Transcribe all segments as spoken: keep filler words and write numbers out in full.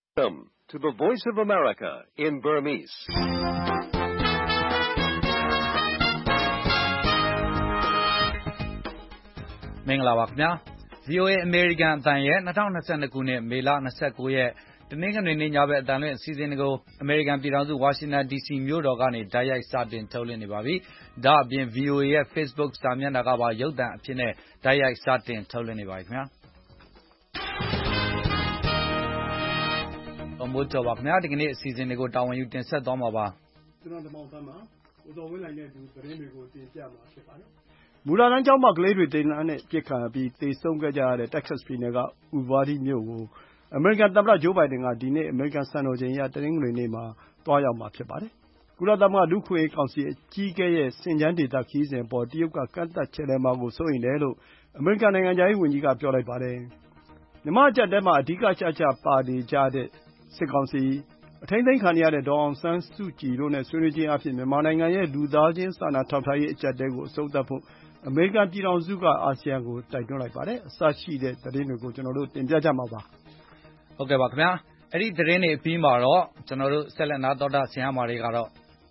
Welcome to the Voice of America in Burmese. ။မင်္ဂလာပါခင်ဗျာ။ ဗွီအိုအေ အမေရိကန်အသံရဲ့၂၀၂၂ခုနှစ်မေလ၂၉ရက်တနင်္ဂနွေနေ့ညဘက်အသံလွှင့်အစီအစဉ်တွေကိုအမေရိကန်ပြည်ထောင်စုဝါရှင်တန်ဒီစီမြို့တော်ကနေတိုက်ရိုက်စတင်ထုတ်လွှင့်နေပါပြီ။ဒါ့အပြင် ဗွီအိုအေ ရဲ့ Facebook စာမျက်နှာကပါရုပ်သံအဖြစ်နဲ့တိုက်ရိုက်စတင်ထုတ်လွှင့်နေပါပြီခင်ဗျာ။မိုးကျော်ပါခင်ဗျာဒီကနေ့အစီအစဉ်တွေကိုတာဝန်ယူတင်ဆက်သွားမှာပါ။ကျွန်တော်ဓမ္မောင်သန်းမှာဦးတော်ဝင်းနိုင်တဲ့သူသတင်းတွေကိုတင်ပြမှာဖြစ်ပါတယ်။မူလာတန်းကျောင်းမှာကလေးတွေတင်နန်းနဲ့ပြစ်ခတ်ပြီးတေဆုံးခဲ့ကြရတဲ့ Texas ပြည်နယ်က Uvalde မြို့ကိုအမေရိကန်သမ္မတဂျိုးဘိုင်ဒန်ကဒီနေ့အမေရိကန်စံတော်ချိန်အရတနင်္ဂနွေနေ့မှာတွားရောက်မှာဖြစ်ပါတယ်။ကုလသမဂ္ဂလူ့အခွင့်အရေးကောင်စီအကြီးအကဲရဲ့စင်ကြမ်းဒေသခရီးစဉ်အပေါ်တရုတ်ကကန့်သတ်ချက်ထဲမှာကိုစိုးရိမ်တယ်လို့အမေရိကန်နိုင်ငံခြားရေးဝန်ကြီးကပြောလိုက်ပါတယ်။မြန်မာအကြပ်ထဲမှာအဓိကကျကျပါနေကြတဲ့စစ်ကောင်စီအထိန်းသိမ်းခံနေရတဲ့ဒေါ်အောင်ဆန်းစုကြည်တို့နဲ့ဆွေးနွေးခြင်းအပြင်မြန်မာနိုင်ငံရဲ့လူသားချင်းစာနာထောက်ထားရေးအကျပ်တဲကိုအဆုံးသတ်ဖို့အမေရိကန်ပြည်ထောင်စုကအာဆီယံကိုတိုက်တွန်းလိုက်ပါတယ်။အစရှိတဲ့သတင်းတွေကိုကျွန်တော်တို့တင်ပြကြမှာပါ။ဟုတ်ကဲ့ပါခင်ဗျာ။အဲ့ဒီသတင်းတွေအပြီးမှာတော့ကျွန်တော်တို့ဆက်လက်နားတော်တာဆင်ရမှာတွေကတော့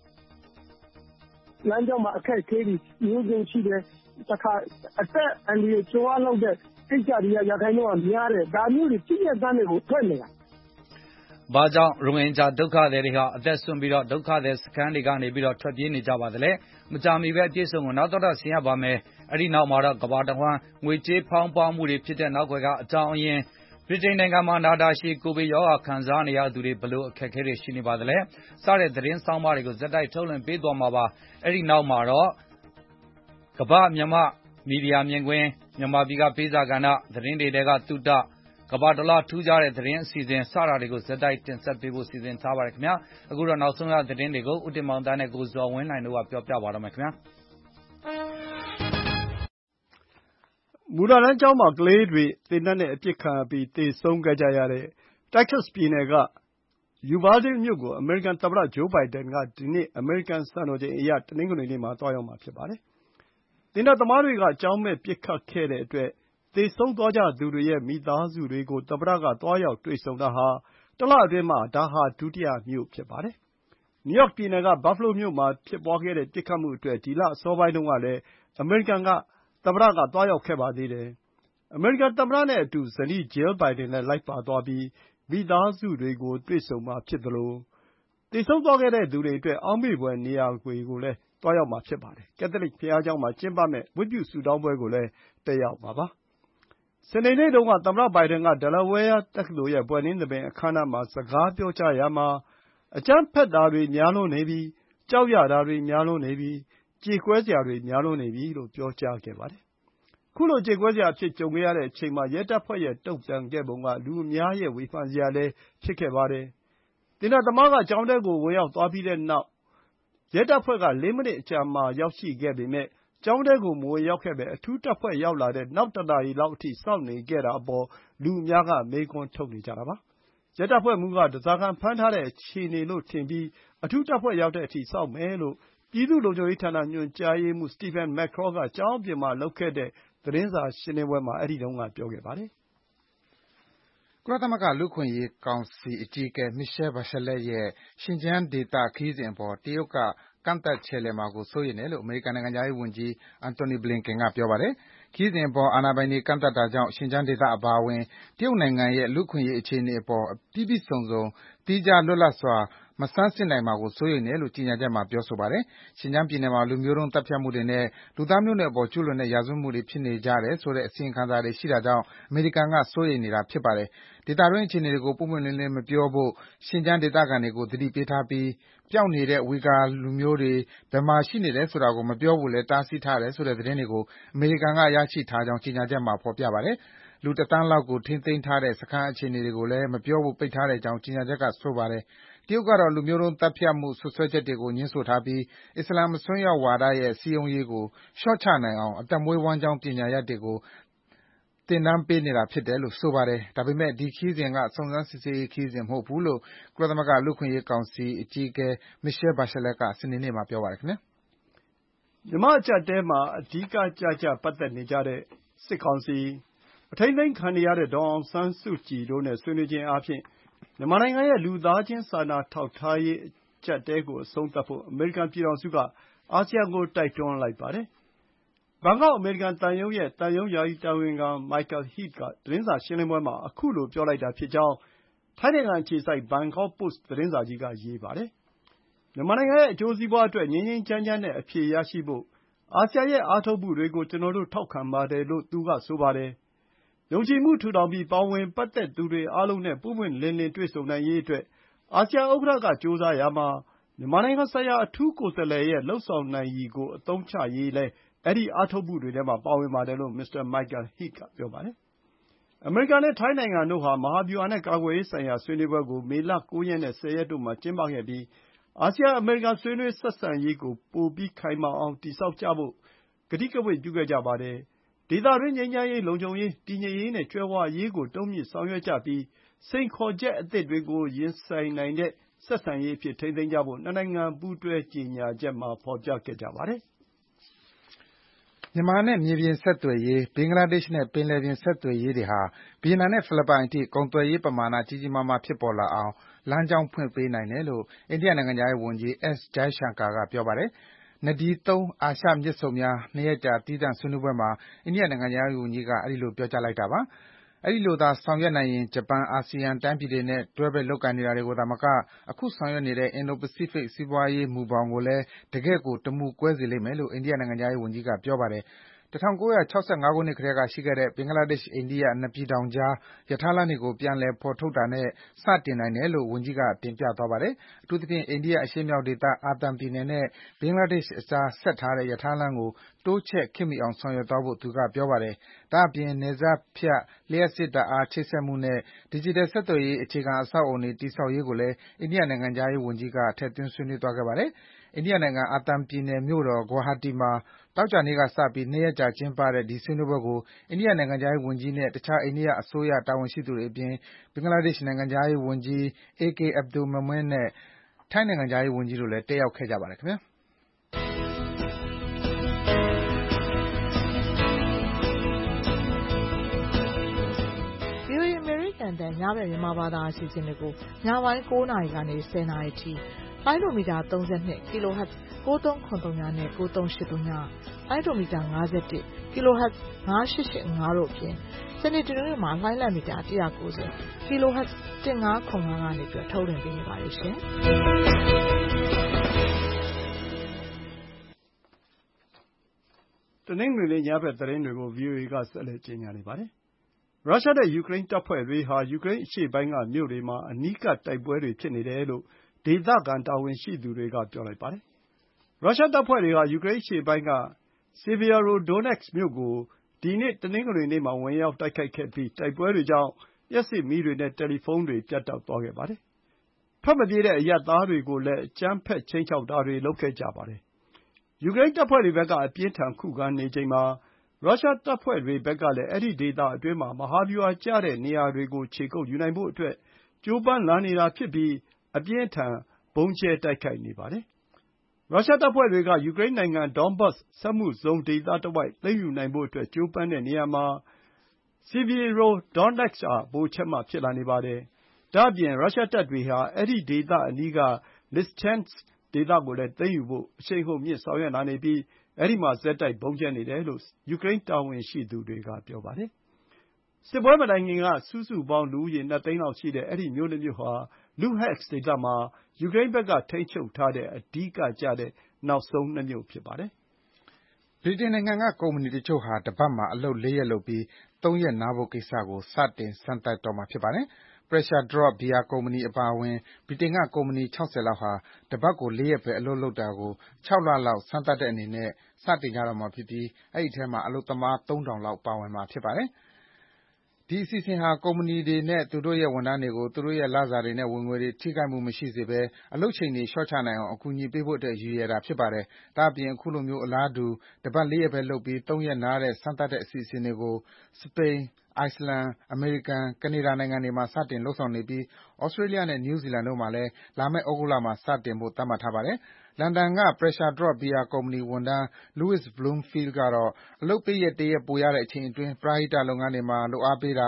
လမ်းကြောင်းမှာအခက်အခဲတွေမျိုးစုံရှိတယ်။တခါအသက်အန္တရာယ်ကျော်လောက်တဲ့စိတ်ကြတွေကရခိုင်တော့များတယ်။ဒါမျိုးတွေပြည့်ရတဲ့တွေကိုထွက်နေတာ။ဘာကြောင့်ရိုဟင်ဂျာဒုက္ခသည်တွေဟာအသက်ဆွန့်ပြီးတော့ဒုက္ခသည်စခန်းတွေကနေပြီးတော့ထွက်ပြေးနေကြပါသလဲမကြာမီပဲအပြည့်စုံကိုနောက်တော့ဆင်ရပါမယ်အဲ့ဒီနောက်မှာတော့ကဘာတဝမ်းငွေကြေးဖောင်းပွားမှုတွေဖြစ်တဲ့နောက်ွယ်ကအကြောင်းအရင်းဗြိတိန်နိုင်ငံမှာနာတာရှည်ကိုဗစ်ရောဂါခံစားနေရသူတွေဘလို့အခက်အခဲတွေရှိနေပါသလဲစတဲ့သတင်းဆောင်ပါတွေကိုဇက်တိုက်ထုတ်လွှင့်ပေးသွားမှာပါအဲ့ဒီနောက်မှာတော့ကဘာမြန်မာမီဒီယာမြင်ကွင်းမြန်မာပြည်ကပေးစာကဏ္ဍသတင်းတွေကတုတကဘာတလားထူးခြားတဲ့သတင်းအစီအစဉ်စတာတွေကိုဇက်တိုက်တင်ဆက်ပေးဖို့စီစဉ်ထားပါတယ်ခင်ဗျာအခုတော့နောက်ဆုံးရသတင်းတွေကိုဥတင်မောင်သားနဲ့ကိုဇော်ဝင်းနိုင်တို့ကပြောပြပါတော့မယ်ခင်ဗျာမူလာတန်းကျောင်းမှာကလေးတွေသေနတ်နဲ့အပစ်ခံရပြီးသေဆုံးခဲ့ကြရတဲ့ Texas ပြည်နယ်က Uvalde မြို့ကိုအမေရိကန်သမ္မတဂျိုးဘိုင်ဒန်ကဒီနေ့အမေရိကန်စံတော်ချိန်အရတနင်္ဂနွေနေ့မှာတွားရောက်မှာဖြစ်ပါတယ်။သေနတ်သမားတွေကကျောင်းမဲ့ပစ်ခတ်ခဲ့တဲ့အတွက်သေဆုံးသွားကြသူတွေရဲ့မိသားစုတွေကိုသမ္မတကသွားရောက်တွေ့ဆုံတာဟာတလအတွင်းမှာဒါဟာဒုတိယမြို့ဖြစ်ပါတယ်။နယူးယောက်ပြည်နယ်က Buffalo မြို့မှာဖြစ်ပွားခဲ့တဲ့ပစ်ခတ်မှုအတွက်ဒီလအစောပိုင်းတုန်းကလည်းအမေရိကန်သမ္မတကသွားရောက်ခဲ့ပါသေးတယ်။အမေရိကန်သမ္မတနဲ့အတူဇနီး Jill Biden လည်းလိုက်ပါသွားပြီးမိသားစုတွေကိုတွေ့ဆုံမှာဖြစ်သလိုသေဆုံးသွားခဲ့တဲ့သူတွေအတွက်အောက်မေ့ဖွယ်နေရာတွေကိုလည်းသွားရောက်မှာဖြစ်ပါတယ်။ကက်သလစ်ဘုရားကျောင်းမှာကျင်းပမယ့်ဝတ်ပြုဆုတောင်းပွဲကိုလည်းတက်ရောက်မှာပါ။စနေနေ့တုန်းကသမ္မတဘိုင်ဒန်က Delaware တက္ကသိုလ်ရဲ့ဘွဲ့နှင်းသဘင်အခမ်းအနားမှာစကားပြောကြားရာမှာအကြမ်းဖက်တာတွေများလွန်းနေပြီကြောက်ရတာတွေများလွန်းနေပြီကြေကွဲစရာတွေများလွန်းနေပြီလို့ပြောကြားခဲ့ပါတယ်။ခုလိုကြေကွဲစရာအဖြစ်ကြုံခဲ့ရတဲ့အချိန်မှာရဲတပ်ဖွဲ့ရဲ့တုံ့ပြန်ခဲ့ပုံကလူအများရဲ့ဝေဖန်စရာလည်းဖြစ်ခဲ့ပါတယ်။သေနတ်သမားကကျောင်းထဲကိုဝင်ရောက်သွားပြီးတဲ့နောက်ရဲတပ်ဖွဲ့ကလေးမိနစ်အကြာမှာရောက်ရှိခဲ့ပေမယ့်ကျောင်းထဲကိုမဝင်ရောက်ခဲ့ဘဲအထူးတပ်ဖွဲ့ရောက်လာတဲ့နောက်တနာရီလောက်အထိစောင့်နေခဲ့တာအပေါ်လူအများကမေးခွန်းထုတ်နေကြတာပါ။ရဲတပ်ဖွဲ့မှူးကဓားစာခံဖမ်းထားတဲ့အခြေအနေလို့ထင်ပြီးအထူးတပ်ဖွဲ့ရောက်တဲ့အထိစောင့်မယ်လို့ပြည်သူ့လုံခြုံရေးဌာနညွှန်ကြားရေးမှူး Stephen McCraw ကကျောင်းအပြင်မှာလုပ်ခဲ့တဲ့သတင်းစာရှင်းလင်းပွဲမှာအဲဒီတုန်းကပြောခဲ့ပါတယ်။ကုလသမဂ္ဂလူ့အခွင့်အရေးကောင်စီအကြီးအကဲ Michelle Bachelet ရဲ့ရှင်ကျန်းဒေသခရီးစဉ်အပေါ်တရုတ်ကကန့်သတ်ချက်ထဲမှာကိုစိုးရိမ်တယ်လို့အမေရိကန်နိုင်ငံခြားရေးဝန်ကြီး Antony Blinken ကပြောပါတယ်။ခရီးစဉ်အပေါ်အာဏာပိုင်တွေကန့်သတ်တာကြောင့်ရှင်ကျန်းဒေသအပါအဝင်တရုတ်နိုင်ငံရဲ့လူ့အခွင့်အရေးအခြေအနေအပေါ်ပြည့်ပြည့်စုံစုံသီးခြားလွတ်လပ်စွာမဆန်းစစ်နိုင်မှာကိုစိုးရိမ်တယ်လို့ကြေညာချက်မှာပြောဆိုပါတယ်။ရှင်ကျန်းပြည်နယ်မှာလူမျိုးတုံးသတ်ဖြတ်မှုတွေနဲ့လူသားမျိုးနွယ်အပေါ်ကျူးလွန်တဲ့ရာဇဝတ်မှုတွေဖြစ်နေကြတယ်ဆိုတဲ့အစီရင်ခံစာတွေရှိတာကြောင့်အမေရိကန်ကစိုးရိမ်နေတာဖြစ်ပါတယ်။ဒေသတွင်းအခြေအနေတွေကိုပွင့်ပွင့်လင်းလင်းမပြောဖို့ရှင်ကျန်းဒေသခံတွေကိုသတိပေးထားပြီးပျောက်နေတဲ့ Uyghur လူမျိုးတွေဘယ်မှာရှိနေတယ်ဆိုတာကိုမပြောဖို့လည်းတားဆီးထားတယ်ဆိုတဲ့သတင်းတွေကိုအမေရိကန်ကရရှိထားကြောင်းကြေညာချက်မှာဖော်ပြပါတယ်။လူတသန်းလောက်ကိုထိန်းသိမ်းထားတဲ့စခန်းအခြေအနေတွေကိုလည်းမပြောဖို့ပိတ်ထားတဲ့အကြောင်းကြေညာချက်ကဆိုပါတယ်။တရုတ်ကတော့လူမျိုးတုံးသတ်ဖြတ်မှုစွပ်စွဲချက်တွေကိုငြင်းဆိုထားပြီးအစ္စလာမ်အစွန်းရောက်ဝါဒရဲ့စည်းရုံးရေးကိုလျှော့ချနိုင်အောင်အသက်မွေးဝမ်းကျောင်းပညာရပ်တွေကိုသင်တန်းပေးနေတာဖြစ်တယ်လို့ဆိုပါတယ်။ဒါပေမယ့်ဒီခရီးစဉ်ကစုံစမ်းစစ်ဆေးရေးခရီးစဉ်မဟုတ်ဘူးလို့ကုလသမဂ္ဂလူ့အခွင့်အရေးကောင်စီအကြီးအကဲ Michelle Bachelet ကစနေနေ့မှာပြောပါတယ်ခင်ဗျာ။မြန်မာအကြပ်တဲမှာအဓိကကျကျပတ်သက်နေကြတဲ့စစ်ကောင်စီအထိန်းသိမ်းခံနေရတဲ့ဒေါ်အောင်ဆန်းစုကြည်တို့နဲ့ဆွေးနွေးခြင်းအားဖြင့်မြန်မာနိုင်ငံရဲ့လူသားချင်းစာနာထောက်ထားရေးအကျပ်အတည်းကိုအဆုံးသတ်ဖို့အမေရိကန်ပြည်ထောင်စုကအာဆီယံကိုတိုက်တွန်းလိုက်ပါတယ်။ဘန်ကောက်အမေရိကန်သံရုံးရဲ့သံရုံးယာယီတာဝန်ခံ Michael Heath ကသတင်းစာရှင်းလင်းပွဲမှာခုလိုပြောလိုက်တာဖြစ်ကြောင်းထိုင်းနိုင်ငံအခြေစိုက် Bangkok Post သတင်းစာကြီးကရေးပါတယ်။မြန်မာနိုင်ငံရဲ့အကျိုးစီးပွားအတွက်ငြိမ်းငြိမ်းချမ်းချမ်းနဲ့အဖြေရရှိဖို့အာဆီယံရဲ့အားထုတ်မှုတွေကိုကျနော်တို့ထောက်ခံပါတယ်လို့သူကဆိုပါတယ်။ယုံကြည်မှုထူထောင်ပြီးပါဝင်ပတ်သက်သူတွေအားလုံးနဲ့ပွင့်ပွင့်လင်းလင်းတွေ့ဆုံနိုင်ရေးအတွက်အာဆီယံဥက္ကဋ္ဌကကြိုးစားရာမှာမြန်မာနိုင်ငံဆိုင်ရာအထူးကိုယ်စားလှယ်ရဲ့လုပ်ဆောင်နိုင်ရည်ကိုအသုံးချရေးလည်းအဲဒီအားထုတ်မှုတွေထဲမှာပါဝင်ပါတယ်လို့ မစ္စတာ Michael Heath ကပြောပါတယ်။အမေရိကန်နဲ့ထိုင်းနိုင်ငံတို့ဟာမဟာဗျူဟာနဲ့ကာကွယ်ရေးဆိုင်ရာဆွေးနွေးပွဲကိုမေလ၉ရက်နဲ့၁၀ရက်တို့မှာကျင်းပခဲ့ပြီးအာဆီယံအမေရိကန်ဆွေးနွေးဆက်ဆံရေးကိုပိုပြီးခိုင်မာအောင်တည်ဆောက်ကြဖို့ကတိကဝတ်ပြုခဲ့ကြပါတယ်။ဒေသတွင်းငြိမ်းချမ်းရေး၊လုံခြုံရေး၊တည်ငြိမ်ရေးနဲ့ကြွယ်ဝရေးကိုတိုးမြှင့်ဆောင်ရွက်ကြပြီးစိန်ခေါ်ချက်အသစ်တွေကိုရင်ဆိုင်နိုင်တဲ့ဆက်ဆံရေးအဖြစ်ထိန်းသိမ်းကြဖို့နှစ်နိုင်ငံပူးတွဲကြေညာချက်မှာဖော်ပြခဲ့ကြပါတယ်။မြန်မာနဲ့မြေပြင်ဆက်သွယ်ရေး၊ဘင်္ဂလားဒေ့ရှ်နဲ့ပင်လယ်ပြင်ဆက်သွယ်ရေးတွေဟာဗီယက်နမ်နဲ့ဖိလစ်ပိုင်အထိကုန်သွယ်ရေးပမာဏကြီးကြီးမားမားဖြစ်ပေါ်လာအောင်လမ်းကြောင်းဖွင့်ပေးနိုင်တယ်လို့အိန္ဒိယနိုင်ငံခြားရေးဝန်ကြီး S. Jaishankar ကပြောပါတယ်။နဒီ သုံး အာရှမြစ်ဆုံများနှစ်ရက်ကြာသီးသန့်ဆွေးနွေးပွဲမှာအိန္ဒိယနိုင်ငံခြားရေးဝန်ကြီးကအဲဒီလိုပြောကြားလိုက်တာပါ။အဲဒီလိုသာဆောင်ရွက်နိုင်ရင်ဂျပန်၊အာဆီယံတိုင်းပြည်တွေနဲ့တွဲဘက်လုပ်ကိုင်နေတာတွေကိုသာမကအခုဆောင်ရွက်နေတဲ့ အင်ဒို-ပစိဖိတ်စီးပွားရေးမူဘောင်ကိုလည်းတကယ့်ကိုတမူကွဲစေလိမ့်မယ်လို့အိန္ဒိယနိုင်ငံခြားရေးဝန်ကြီးကပြောပါတယ်။၁၉၆၅ခုနှစ်ကတည်းကရှိခဲ့တဲ့ဘင်္ဂလားဒေ့ရှ်-အိန္ဒိယနှစ်ပြည်ထောင်ကြားရထားလမ်းတွေကိုပြန်လည်ဖော်ထုတ်တာနဲ့စတင်နိုင်တယ်လို့ဝန်ကြီးကတင်ပြသွားပါတယ်။အထူးသဖြင့်အိန္ဒိယအရှေ့မြောက်ဒေသအာသံပြည်နယ်နဲ့ဘင်္ဂလားဒေ့ရှ်အကြားဆက်ထားတဲ့ရထားလမ်းကိုတိုးချဲ့ခေတ်မီအောင်ဆောင်ရွက်သွားဖို့သူကပြောပါတယ်။ဒါ့အပြင်နယ်စပ်ဖြတ်လျှပ်စစ်ဓါတ်အားချိတ်ဆက်မှုနဲ့ဒီဂျစ်တယ်ဆက်သွယ်ရေးအခြေခံအဆောက်အအုံတွေတည်ဆောက်ရေးကိုလည်းအိန္ဒိယနိုင်ငံခြားရေးဝန်ကြီးကထည့်သွင်းဆွေးနွေးသွားခဲ့ပါတယ်။အိန္ဒိယနိုင်ငံအာသံပြည်နယ်မြို့တော် Guwahati မှာသောကြာနေ့ကစပြီးနှစ်ရက်ကြာကျင်းပတဲ့ဒီဆွေးနွေးပွဲကိုအိန္ဒိယနိုင်ငံခြားရေးဝန်ကြီးနဲ့တခြားအိန္ဒိယအစိုးရတာဝန်ရှိသူတွေအပြင်ဘင်္ဂလားဒေ့ရှ်နိုင်ငံခြားရေးဝန်ကြီး A. K. Abdul Momen နဲ့ထိုင်းနိုင်ငံခြားရေးဝန်ကြီးတို့လည်းတက်ရောက်ခဲ့ကြပါတယ်ခင်ဗျာ။ VOA အမေရိကန်အသံညဘက်မြန်မာဘာသာအစီအစဉ်တွေကိုညပိုင်း၉နာရီကနေ၁၀နာရီထိလိုင်းဒိုမီတာ၃၂ kHz ၉၃၇၃နဲ့၉၃၈၃ညလိုင်းဒိုမီတာ၅၁ kHz ၅၈၈၅တို့အပြင်စနေတနင်္ဂနွေမှာလိုင်းလံမီတာ၁၉၀ kHz ၁၅၇၅ကနေပြီးထုတ်လွှင့်ပေးနေပါတယ်ရှင်။တနင်္ဂနွေနေ့ညဘက်သတင်းတွေကို VOA ကဆက်လက်ကြေညာနေပါတယ်။ရုရှားနဲ့ယူကရိန်းတပ်ဖွဲ့တွေဟာယူကရိန်းအရှေ့ပိုင်းကမြို့တွေမှာအနီးကပ်တိုက်ပွဲတွေဖြစ်နေတယ်လို့ဒေသခံတာဝန်ရှိသူတွေကပြောလိုက်ပါတယ်။ရုရှားတပ်ဖွဲ့တွေဟာယူကရိန်းအရှေ့ပိုင်းက Sievierodonetsk မြို့ကိုဒီနေ့တနင်္ဂနွေနေ့မှာဝင်ရောက်တိုက်ခိုက်ခဲ့ပြီးတိုက်ပွဲတွေကြောင့်လျှပ်စစ်မီးတွေနဲ့တယ်လီဖုန်းတွေပြတ်တောက်သွားခဲ့ပါတယ်။ထွက်မပြေးတဲ့အရပ်သားတွေကိုလည်းအကြမ်းဖက်ခြိမ်းခြောက်တာတွေလုပ်ခဲ့ကြပါတယ်။ယူကရိန်းတပ်ဖွဲ့တွေဘက်ကအပြင်းအထန်ခုခံနေချိန်မှာရုရှားတပ်ဖွဲ့တွေဘက်ကလည်းအဲဒီဒေသအတွင်းမှာမဟာဗျူဟာကျတဲ့နေရာတွေကိုခြေကုပ်ယူနိုင်ဖို့အတွက်ကြိုးပမ်းလာနေတာဖြစ်ပြီးအပြင်းအထန်ဗုံးကြဲတိုက်ခိုက်နေပါတယ်။ရုရှားတပ်ဖွဲ့တွေကယူကရိန်းနိုင်ငံ Donbas စက်မှုဇုံဒေသတဝိုက်သိမ်းယူနိုင်ဖို့အတွက်ကြိုးပမ်းတဲ့နေရာမှာ Sievierodonetsk ကပိုချက်မဖြစ်လာနေပါတယ်။ဒါ့အပြင်ရုရှားတပ်တွေဟာအဲဒီဒေသအနီးက Lysychansk ဒေသကိုလည်းသိမ်းယူဖို့အရှိန်အဟုန်မြှင့်ဆောင်ရွက်လာနေပြီးအဲဒီမှာဆက်တိုက်ဗုံးကြဲနေတယ်လို့ယူကရိန်းတာဝန်ရှိသူတွေကပြောပါတယ်။စစ်ပွဲမတိုင်ခင်ကစုစုပေါင်းလူဦးရေနှစ်သိန်းလောက်ရှိတဲ့အဲဒီမြို့နှစ်မြို့ဟာ Luhansk ဒေသမှာယူကရိန်းဘက်ကထိန်းချုပ်ထားတဲ့အဓိကကျတဲ့နောက်ဆုံးနှစ်မြို့ဖြစ်ပါတယ်။ဗြိတိန်နိုင်ငံကကုမ္ပဏီတချို့ဟာတပတ်မှာအလုပ်လေးရက်လုပ်ပြီးသုံးရက်နားဖို့ကိစ္စကိုစတင်စမ်းသပ်တော့မှာဖြစ်ပါတယ်။ Pressure Drop ဘီယာကုမ္ပဏီအပါအဝင်ဗြိတိန်ကကုမ္ပဏီ၆၀လောက်ဟာတပတ်ကိုလေးရက်ပဲအလုပ်လုပ်တာကို၆လလောက်စမ်းသပ်တဲ့အနေနဲ့စတင်ကြတော့မှာဖြစ်ပြီးအဲဒီအထဲမှာအလုပ်သမားသုံးထောင်လောက်ပါဝင်မှာဖြစ်ပါတယ်။ဒီအစီအစဉ်ဟာကုမ္ပဏီတွေနဲ့သူတို့ရဲ့ဝန်ထမ်းတွေကိုသူတို့ရဲ့လစာတွေနဲ့ဝင်ငွေတွေထိခိုက်မှုမရှိစေဘဲအလုပ်ချိန်တွေလျှော့ချနိုင်အောင်အကူအညီပေးဖို့အတွက်ရည်ရွယ်တာဖြစ်ပါတယ်။ဒါ့အပြင်အခုလိုမျိုးအလားတူတပတ်လေးရက်ပဲလုပ်ပြီးသုံးရက်နားတဲ့စမ်းသပ်တဲ့အစီအစဉ်တွေကိုစပိန်၊ အိုက်စလန်၊အမေရိကန်၊ကနေဒါနိုင်ငံတွေမှာစတင်လုပ်ဆောင်နေပြီးသြစတြေးလျနဲ့နယူးဇီလန်တို့မှာလည်းလာမယ့်သြဂုတ်လမှာစတင်ဖို့သတ်မှတ်ထားပါတယ်။လန်ဒန်က Pressure Drop ဘီယာကုမ္ပဏီဝန်ထမ်း Louis Bloomfield ကတော့အလုပ်ပေးရက်တရက်ပိုရတဲ့အချိန်အတွင်းပရဟိတလုပ်ငန်းတွေမှာလုပ်အားပေးတာ၊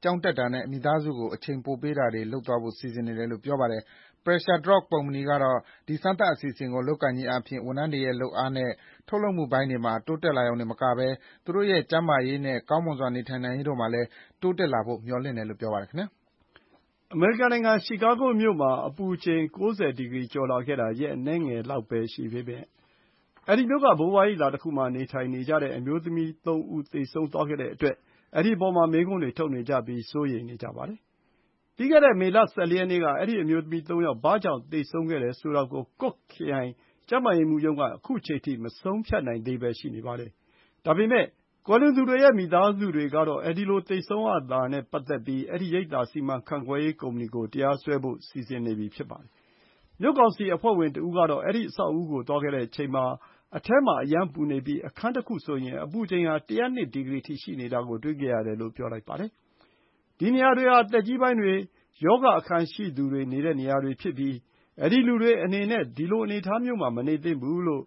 ကျောင်းတက်တာနဲ့မိသားစုကိုအချိန်ပိုပေးတာတွေလုပ်သွားဖို့စီစဉ်နေတယ်လို့ပြောပါတယ်။ Pressure Drop ကုမ္ပဏီကတော့ဒီစမ်းသပ်အစီအစဉ်ကိုလုပ်ကိုင်ခြင်းအားဖြင့်ဝန်ထမ်းတွေရဲ့လုပ်အားနဲ့ထုတ်လုပ်မှုပိုင်းတွေမှာတိုးတက်လာရုံတင်မကဘဲသူတို့ရဲ့ကျန်းမာရေးနဲ့ကောင်းမွန်စွာနေထိုင်နိုင်ရေးတို့မှာလည်းတိုးတက်လာဖို့မျှော်လင့်တယ်လို့ပြောပါတယ်ခင်ဗျာအမေရိကန်နိုင်ငံရှီကာဂိုမြို့မှာအပူချိန်၉၀ဒီဂရီကျော်လာခဲ့တာရက်အနည်းငယ်လောက်ပဲရှိသေးပေမဲ့အဲဒီမြို့ကဘိုးဘွားကြီးရွာတစ်ခုမှာနေထိုင်နေကြတဲ့အမျိုးသမီးသုံးဦးသေဆုံးသွားခဲ့တဲ့အတွက်အဲဒီအပေါ်မှာမေးခွန်းတွေထုတ်နေကြပြီးစိုးရိမ်နေကြပါတယ်။ပြီးခဲ့တဲ့မေလ၁၄ရက်နေ့ကအဲဒီအမျိုးသမီးသုံးယောက်ဘာကြောင့်သေဆုံးခဲ့တယ်ဆိုတာကို Cook ခရိုင်ကျန်းမာရေးမှူးရုံးကအခုချိန်ထိမဆုံးဖြတ်နိုင်သေးဘဲရှိနေပါတယ်။ဒါပေမဲ့ကွယ်လွန်သူတွေရဲ့မိသားစုတွေကတော့အဲဒီလိုသေဆုံးရတာနဲ့ပတ်သက်ပြီးအဲဒီရိပ်သာစီမံခန့်ခွဲရေးကုမ္ပဏီကိုတရားစွဲဖို့စီစဉ်နေပြီဖြစ်ပါတယ်။မြို့ကောင်စီအဖွဲ့ဝင်တဦးကတော့အဲဒီအဆောက်အဦကိုသွားခဲ့တဲ့အချိန်မှာအထဲမှာအရမ်းပူနေပြီးအခန်းတစ်ခုဆိုရင်အပူချိန်ဟာ၁၀၂ဒီဂရီထိရှိနေတာကိုတွေ့ခဲ့ရတယ်လို့ပြောလိုက်ပါတယ်။ဒီနေရာတွေဟာသက်ကြီးပိုင်းတွေရောဂါအခံရှိသူတွေနေတဲ့နေရာတွေဖြစ်ပြီးအဲဒီလူတွေအနေနဲ့ဒီလိုအနေအထားမျိုးမှာမနေသင့်ဘူးလို့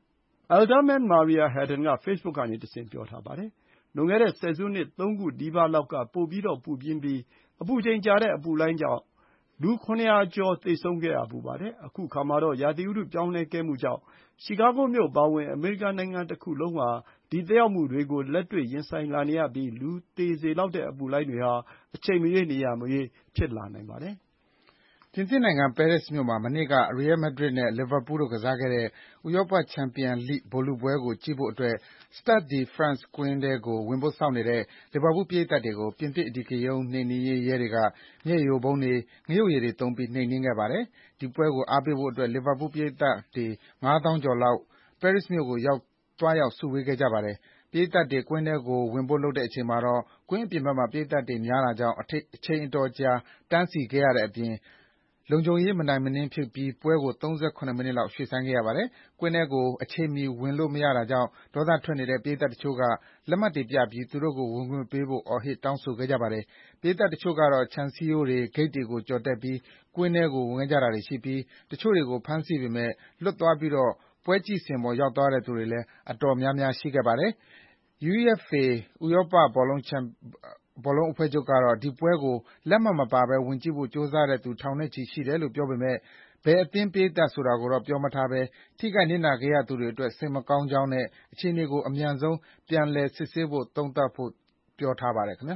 Alderman Maria Hadden က Facebook ကနေတဆင့်ပြောထားပါတယ်။လွန်ခဲ့တဲ့ဆယ်စုနှစ်သုံးခုနီးပါးလောက်ကပိုပြီးတော့ပူပြင်းပြီးအပူချိန်ကြာတဲ့အပူလှိုင်းကြောင့်လူခုနှစ်ရာကျော်သေဆုံးခဲ့ရဖူးပါတယ်။အခုအခါမှာတော့ရာသီဥတုပြောင်းလဲခဲ့မှုကြောင့်ရှီကာဂိုမြို့အပါအဝင်အမေရိကန်နိုင်ငံတစ်ခုလုံးဟာဒီသက်ရောက်မှုတွေကိုလက်တွေ့ရင်ဆိုင်လာနေရပြီးလူသေစေလောက်တဲ့အပူလှိုင်းတွေဟာအချိန်မရွေးနေရာမရွေးဖြစ်လာနိုင်ပါတယ်။ပြင်သစ်နိုင်ငံပဲရစ်မြို့မှာမနေ့က Real Madrid နဲ့ Liverpool တို့ကစားခဲ့တဲ့ဥရောပချန်ပီယံလိဗိုလ်လုပွဲကိုကြည့်ဖို့အတွက် Stade de France ကွင်းထဲကိုဝင်ဖို့စောင့်နေတဲ့လီဗာပူးပရိသတ်တွေကိုပြင်သစ်အဓိကရုဏ်းနှိမ်နင်းရေးရဲတွေကမျက်ရည်ယိုဗုံးတွေ၊ငရုတ်ရည်တွေသုံးပြီးနှိမ်နင်းခဲ့ပါတယ်။ဒီပွဲကိုအားပေးဖို့အတွက်လီဗာပူးပရိသတ်တွေငါးသောင်းကျော်လောက်ပဲရစ်မြို့ကိုသွားရောက်စုဝေးခဲ့ကြပါတယ်။ပရိသတ်တွေကွင်းထဲကိုဝင်ဖို့လုပ်တဲ့အချိန်မှာတော့ကွင်းအပြင်ဘက်မှာပရိသတ်တွေများတာကြောင့်အချိန်အတော်ကြာတန်းစီခဲ့ရတဲ့အပြင်လုံခြုံရေးမနိုင်မနင်းဖြစ်ပြီးပွဲကို၃၇မိနစ်လောက်ရွှေ့ဆိုင်းခဲ့ရပါတယ်။ကွင်းထဲကိုအချိန်မီဝင်လို့မရတာကြောင့်ဒေါသထွက်နေတဲ့ပရိသတ်တချို့ကလက်မှတ်တွေပြပြီးသူတို့ကိုဝင်ခွင့်ပေးဖို့အော်ဟစ်တောင်းဆိုခဲ့ကြပါတယ်။ပရိသတ်တချို့ကတော့ခြံစည်းရိုးတွေ၊ဂိတ်တွေကိုကျော်တက်ပြီးကွင်းထဲကိုဝင်ခဲ့ကြတာတွေရှိပြီးတချို့တွေကိုဖမ်းဆီးပေမဲ့လွတ်သွားပြီးတော့ပွဲကြည့်စင်ပေါ်ရောက်သွားတဲ့သူတွေလည်းအတော်များများရှိခဲ့ပါတယ်။ UEFA ဥရောပဘောလုံးအဖွဲ့ချုပ်ကတော့ဒီပွဲကိုလက်မှတ်မပါဘဲဝင်ကြည့်ဖို့ကြိုးစားတဲ့သူထောင်နဲ့ချီရှိတယ်လို့ပြောပေမဲ့ဘယ်အသင်းပရိသတ်ဆိုတာကိုတော့ပြောမထားဘဲထိခိုက်နစ်နာခဲ့ရသူတွေအတွက်စိတ်မကောင်းကြောင်းနဲ့အခြေအနေကိုအမြန်ဆုံးပြန်လည်စစ်ဆေးဖို့သုံးသပ်ဖို့ပြောထားပါတယ်ခင်ဗျာ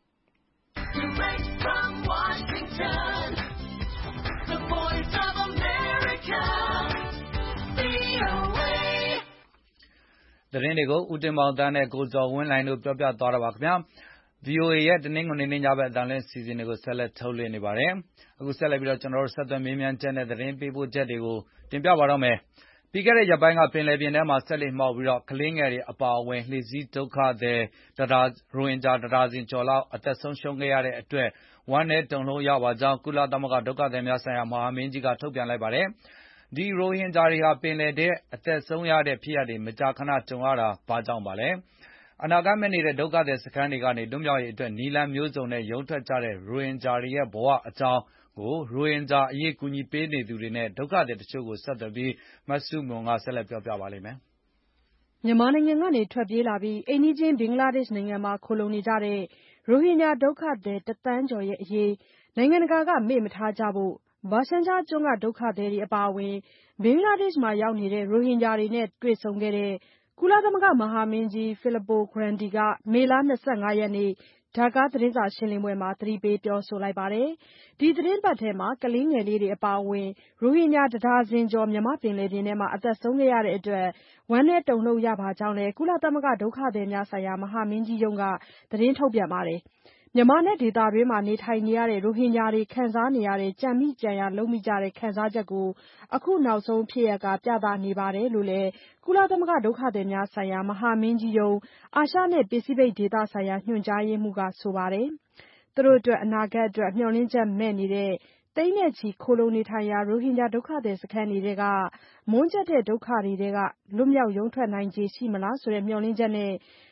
သတင်းတွေကိုဦးတင်မောင်တန်းနဲ့ကိုဇော်ဝင်းလှိုင်တို့ပြောပြသွားတာပါခင်ဗျာ။ V O A ရဲ့တနင်္ဂနွေနေ့ညဘက်အတန်လွင့်စီစဉ်တွေကိုဆက်လက်ထုတ်လွှင့်နေပါတယ်။အခုဆက်လက်ပြီးတော့ကျွန်တော်တို့ဆက်သွယ်မေးမြန်းချက်နဲ့သတင်းပေးပို့ချက်တွေကိုတင်ပြပါတော့မယ်။ပြီးခဲ့တဲ့ရက်ပိုင်းကပင်လယ်ပြင်ထဲမှာဆက်လက်မှောက်ပြီးတော့ကလေးငယ်တွေအပါအဝင်လှေစည်းဒုက္ခသည်တရားရိုဟင်ဂျာတရားစဉ်ကျော်လောက်အသက်ဆုံးရှုံးခဲ့ရတဲ့အတွက်ဝမ်းနဲ့တုန်လှုပ်ရပါကြောင်းကုလသမဂ္ဂဒုက္ခသည်များဆိုင်ရာမဟာမင်းကြီးကထုတ်ပြန်လိုက်ပါတယ်။ဒီရိုဟင်ဂျာတွေဟာပင်လယ်ထဲအသက်ဆုံးရတဲ့ဖြစ်ရပ်တွေမကြာခဏကြုံရတာဘာကြောင့်ပါလဲ။အနာဂတ်မဲ့နေတဲ့ဒုက္ခသည်စခန်းတွေကနေလွတ်မြောက်ရေးအတွက်နည်းလမ်းမျိုးစုံနဲ့ရုန်းထွက်ကြတဲ့ရိုဟင်ဂျာတွေရဲ့ဘဝအကြောင်းကိုရိုဟင်ဂျာအရေးကူညီပေးနေသူတွေနဲ့ဒုက္ခသည်တချို့ကိုဆက်သွယ်ပြီးမဆုမွန်ကဆက်လက်ပြောပြပါလိမ့်မယ်။မြန်မာနိုင်ငံကနေထွက်ပြေးလာပြီးအိမ်နီးချင်းဘင်္ဂလားဒေ့ရှ်နိုင်ငံမှာခိုလှုံနေကြတဲ့ရိုဟင်ဂျာဒုက္ခသည်တသန်းကျော်ရဲ့အရေးနိုင်ငံတကာကမေ့မထားကြဖို့ဘာရှန်ချာကျွန်းကဒုက္ခသည်တွေအပါအဝင်ဘင်္ဂလားဒေ့ရှ်မှာရောက်နေတဲ့ရိုဟင်ဂျာတွေနဲ့တွေ့ဆုံခဲ့တဲ့ကုလသမဂ္ဂမဟာမင်းကြီး Filippo Grandi ကမေလ၂၅ရက်နေ့ဒါကာသတင်းစာရှင်းလင်းပွဲမှာသတိပေးပြောဆိုလိုက်ပါတယ်။ဒီသတင်းပတ်ထဲမှာကလေးငယ်လေးတွေအပါအဝင်ရိုဟင်ဂျာတဒါဇင်ကျော်မြန်မာပင်လယ်ပြင်ထဲမှာအသက်ဆုံးခဲ့ရတဲ့အတွက်ဝမ်းနည်းတုန်လှုပ်ရပါကြောင်းလည်းကုလသမဂ္ဂဒုက္ခသည်များဆိုင်ရာမဟာမင်းကြီးရုံးကသတင်းထုတ်ပြန်ပါတယ်။မြန်မာနဲ့ဒေသတွင်းမှာနေထိုင်နေရတဲ့ရိုဟင်ဂျာတွေခံစားနေရတဲ့ကြံမိကြံရလုပ်မိကြတဲ့ခံစားချက်ကိုအခုနောက်ဆုံးဖြစ်ရပ်ကပြသနေပါတယ်လို့လည်းကုလသမဂ္ဂဒုက္ခသည်များဆိုင်ရာမဟာမင်းကြီးရုံးအာရှနဲ့ပစိဖိတ်ဒေသဆိုင်ရာညွှန်ကြားရေးမှူးကဆိုပါတယ်။သူတို့အတွက်အနာဂတ်အတွက်မျှော်လင့်ချက်မဲ့နေတဲ့သိန်းနဲ့ချီခိုလှုံနေထိုင်ရာရိုဟင်ဂျာဒုက္ခသည်စခန်းတွေထဲကမွန်းကြပ်တဲ့ဒုက္ခတွေထဲကလွတ်မြောက်ရုန်းထွက်နိုင်ခြေရှိမလားဆိုတဲ့မျှော်လင့်ချက်နဲ့